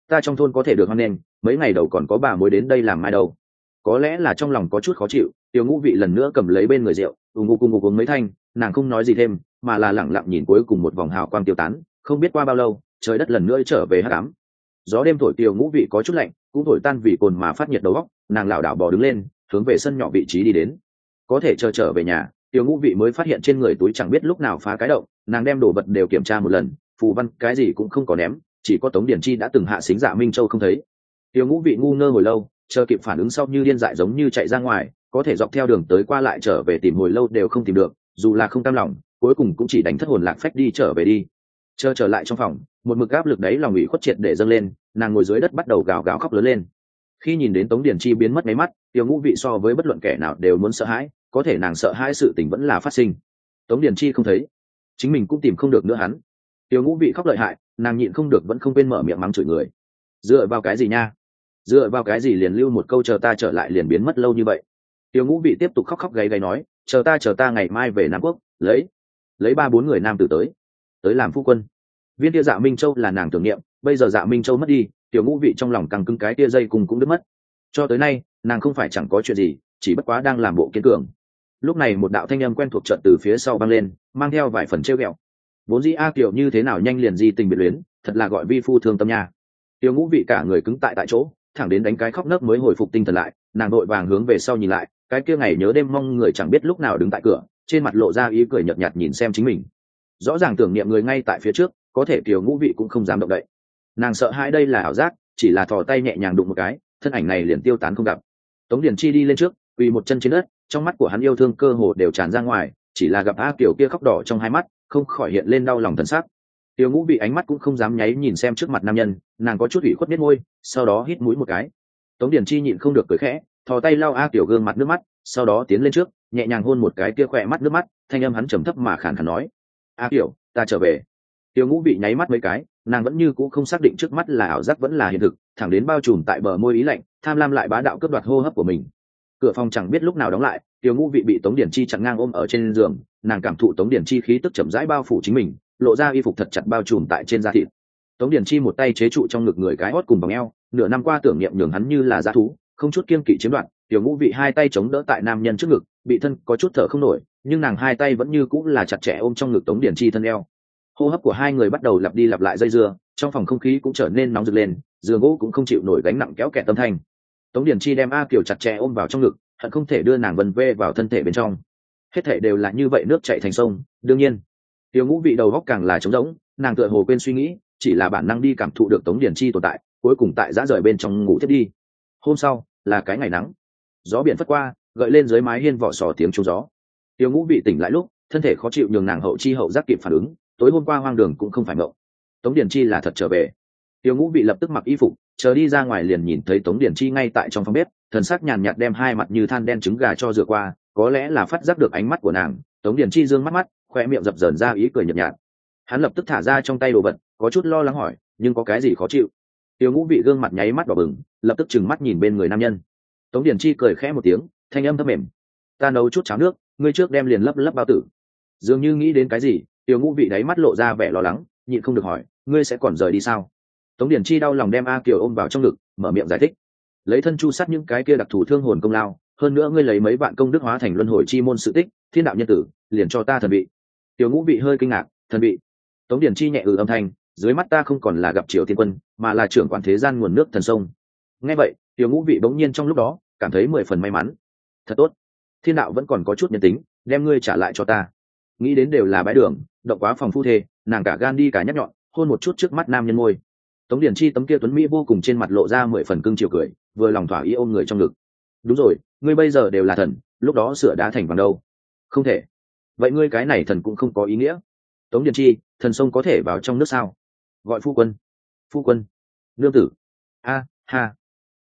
Speaker 1: ta trong thôn có thể được hoan nghênh, mấy ngày đầu còn có bà mối đến đây làm mai đâu. Có lẽ là trong lòng có chút khó chịu, Tiểu Ngũ Vị lần nữa cầm lấy bên người rượu, ùng ục ùng ục uống mấy thanh, nàng không nói gì thêm, mà là lẳng lặng nhìn cuối cùng một vòng hào quang tiêu tán. Không biết qua bao lâu, trời đất lần nữa trở về hắc ám. Gió đêm thổi Tiểu Ngũ Vị có chút lạnh, cũng thổi tan vì cồn mà phát nhiệt đầu óc, nàng lảo đảo bò đứng lên, hướng về sân nhỏ vị trí đi đến. Có thể chờ trở về nhà, Tiểu Ngũ Vị mới phát hiện trên người túi chẳng biết lúc nào phá cái động, nàng đem đồ vật đều kiểm tra một lần, phù văn cái gì cũng không có ném, chỉ có Tống Điển Chi đã từng hạ xính Dạ Minh Châu không thấy. Tiểu Ngũ Vị ngu ngơ hồi lâu, chờ kịp phản ứng sau như điên dại giống như chạy ra ngoài, có thể dọc theo đường tới qua lại trở về tìm hồi lâu đều không tìm được, dù là không cam lòng, cuối cùng cũng chỉ đánh thất hồn lạc phách đi trở về đi. Chờ trở lại trong phòng, một mực áp lực đấy lòng ủy khuất triệt để dâng lên, nàng ngồi dưới đất bắt đầu gào gào khóc lớn lên. Khi nhìn đến Tống Điển Chi biến mất mấy mắt, Tiểu Ngũ Vị so với bất luận kẻ nào đều muốn sợ hãi, có thể nàng sợ hãi sự tình vẫn là phát sinh. Tống Điển Chi không thấy, chính mình cũng tìm không được nữa hắn. Tiểu Ngũ Vị khóc lợi hại, nàng nhịn không được vẫn không quên mở miệng mắng chửi người. Dựa vào cái gì nha? Dựa vào cái gì liền lưu một câu chờ ta trở lại liền biến mất lâu như vậy? Tiểu Ngũ Vị tiếp tục khóc khóc gáy gáy nói, chờ ta chờ ta ngày mai về Nam Quốc, lấy lấy ba bốn người nam tử tới, tới làm phu quân. Viên tia Dạ Minh Châu là nàng tưởng niệm, bây giờ Dạ Minh Châu mất đi, Tiểu Ngũ Vị trong lòng căng cứng cái tia dây cùng cũng đứt mất. Cho tới nay, nàng không phải chẳng có chuyện gì, chỉ bất quá đang làm bộ kiên cường. Lúc này một đạo thanh âm quen thuộc chợt từ phía sau vang lên, mang theo vài phần trêu ghẹo. Vốn dĩ A Kiều như thế nào nhanh liền di tình biệt luyến, thật là gọi vi phu thương tâm nha. Tiểu Ngũ Vị cả người cứng tại tại chỗ, thẳng đến đánh cái khóc nấc mới hồi phục tinh thần lại, nàng đội vàng hướng về sau nhìn lại, cái kia ngày nhớ đêm mong người chẳng biết lúc nào đứng tại cửa, trên mặt lộ ra ý cười nhợt nhạt nhìn xem chính mình. Rõ ràng tưởng niệm người ngay tại phía trước, có thể Tiểu Ngũ Vị cũng không dám động đậy. Nàng sợ hãi đây là ảo giác, chỉ là thò tay nhẹ nhàng đụng một cái, thân ảnh này liền tiêu tán không gặp. Tống Điển Chi đi lên trước, quỳ một chân trên đất, trong mắt của hắn yêu thương cơ hồ đều tràn ra ngoài, chỉ là gặp A Kiều kia khóc đỏ trong hai mắt, không khỏi hiện lên đau lòng thần sắc. Tiểu Ngũ Vị ánh mắt cũng không dám nháy nhìn xem trước mặt nam nhân, nàng có chút ủy khuất biết môi, sau đó hít mũi một cái. Tống Điển Chi nhịn không được cười khẽ, thò tay lau A Kiều gương mặt nước mắt, sau đó tiến lên trước, nhẹ nhàng hôn một cái kia khỏe mắt nước mắt, thanh âm hắn trầm thấp mà khàn khàn nói: "A Kiều, ta trở về." Tiểu Ngũ Vị nháy mắt mấy cái, nàng vẫn như cũ không xác định trước mắt là ảo giác vẫn là hiện thực, thẳng đến bao trùm tại bờ môi ý lạnh, tham lam lại bá đạo cướp đoạt hô hấp của mình. Cửa phòng chẳng biết lúc nào đóng lại, Tiểu Ngũ Vị bị Tống Điển Chi chặn ngang ôm ở trên giường, nàng cảm thụ Tống Điển Chi khí tức chậm rãi bao phủ chính mình, lộ ra y phục thật chặt bao trùm tại trên da thịt. Tống Điển Chi một tay chế trụ trong ngực người cái hót cùng vòng eo, nửa năm qua tưởng niệm nhường hắn như là dã thú, không chút kiêng kỵ chiếm đoạt. Tiểu Ngũ Vị hai tay chống đỡ tại nam nhân trước ngực, bị thân có chút thở không nổi, nhưng nàng hai tay vẫn như cũng là chặt chẽ ôm trong ngực Tống Điển Chi thân eo. Hô hấp của hai người bắt đầu lặp đi lặp lại dây dưa, trong phòng không khí cũng trở nên nóng rực lên, giường gỗ cũng không chịu nổi gánh nặng kéo kẹt tâm thanh. Tống Điển Chi đem A Kiều chặt chẽ ôm vào trong ngực, hận không thể đưa nàng vần vê vào thân thể bên trong. Hết thể đều là như vậy, nước chảy thành sông. Đương nhiên, Tiểu Ngũ Vị đầu góc càng là trống rỗng, nàng tựa hồ quên suy nghĩ, chỉ là bản năng đi cảm thụ được Tống Điển Chi tồn tại, cuối cùng tại dã rời bên trong ngủ thiếp đi. Hôm sau là cái ngày nắng, gió biển phất qua, gợi lên dưới mái hiên vỏ sò tiếng trúng gió. Tiểu Ngũ Vị tỉnh lại lúc, thân thể khó chịu nhường nàng hậu chi hậu giác kịp phản ứng, tối hôm qua hoang đường cũng không phải mộng. Tống Điển Chi là thật trở về. Tiểu Ngũ Vị lập tức mặc y phục, chờ đi ra ngoài liền nhìn thấy Tống Điển Chi ngay tại trong phòng bếp, thần sắc nhàn nhạt đem hai mặt như than đen trứng gà cho rửa qua, có lẽ là phát giác được ánh mắt của nàng, Tống Điển Chi dương mắt mắt, khoe miệng dập dờn ra ý cười nhợt nhạt. Hắn lập tức thả ra trong tay đồ vật, có chút lo lắng hỏi, nhưng có cái gì khó chịu? Tiểu Ngũ Vị gương mặt nháy mắt đỏ bừng, lập tức trừng mắt nhìn bên người nam nhân. Tống Điển Chi cười khẽ một tiếng, thanh âm thấp mềm, ta nấu chút cháo nước, ngươi trước đem liền lấp lấp bao tử. Dường như nghĩ đến cái gì, Tiểu Ngũ Vị đáy mắt lộ ra vẻ lo lắng, nhịn không được hỏi, ngươi sẽ còn rời đi sao? Tống Điển Chi đau lòng đem A Kiều ôm vào trong ngực, mở miệng giải thích, lấy thân chu sát những cái kia đặc thù thương hồn công lao, hơn nữa ngươi lấy mấy vạn công đức hóa thành luân hồi chi môn sự tích, thiên đạo nhân tử, liền cho ta thần vị. Tiểu Ngũ Vị hơi kinh ngạc, thần vị? Tống Điển Chi nhẹ ừ âm thanh, dưới mắt ta không còn là gặp Triều Thiên Quân, mà là trưởng quản thế gian nguồn nước thần sông. Nghe vậy, Tiểu Ngũ Vị bỗng nhiên trong lúc đó cảm thấy mười phần may mắn. Thật tốt, thiên đạo vẫn còn có chút nhân tính, đem ngươi trả lại cho ta. Nghĩ đến đều là bãi đường, động quá phòng phu thê, nàng cả gan đi cả nhắc nhọn, hôn một chút trước mắt nam nhân môi. Tống Điển Chi tấm kia tuấn mỹ vô cùng trên mặt lộ ra mười phần cưng chiều cười, vừa lòng thỏa ý ôm người trong ngực. Đúng rồi, ngươi bây giờ đều là thần, lúc đó sửa đá thành vàng đâu? Không thể. Vậy ngươi cái này thần cũng không có ý nghĩa. Tống Điển Chi, thần sông có thể vào trong nước sao? Gọi phu quân. Phu quân. Nương tử. A ha.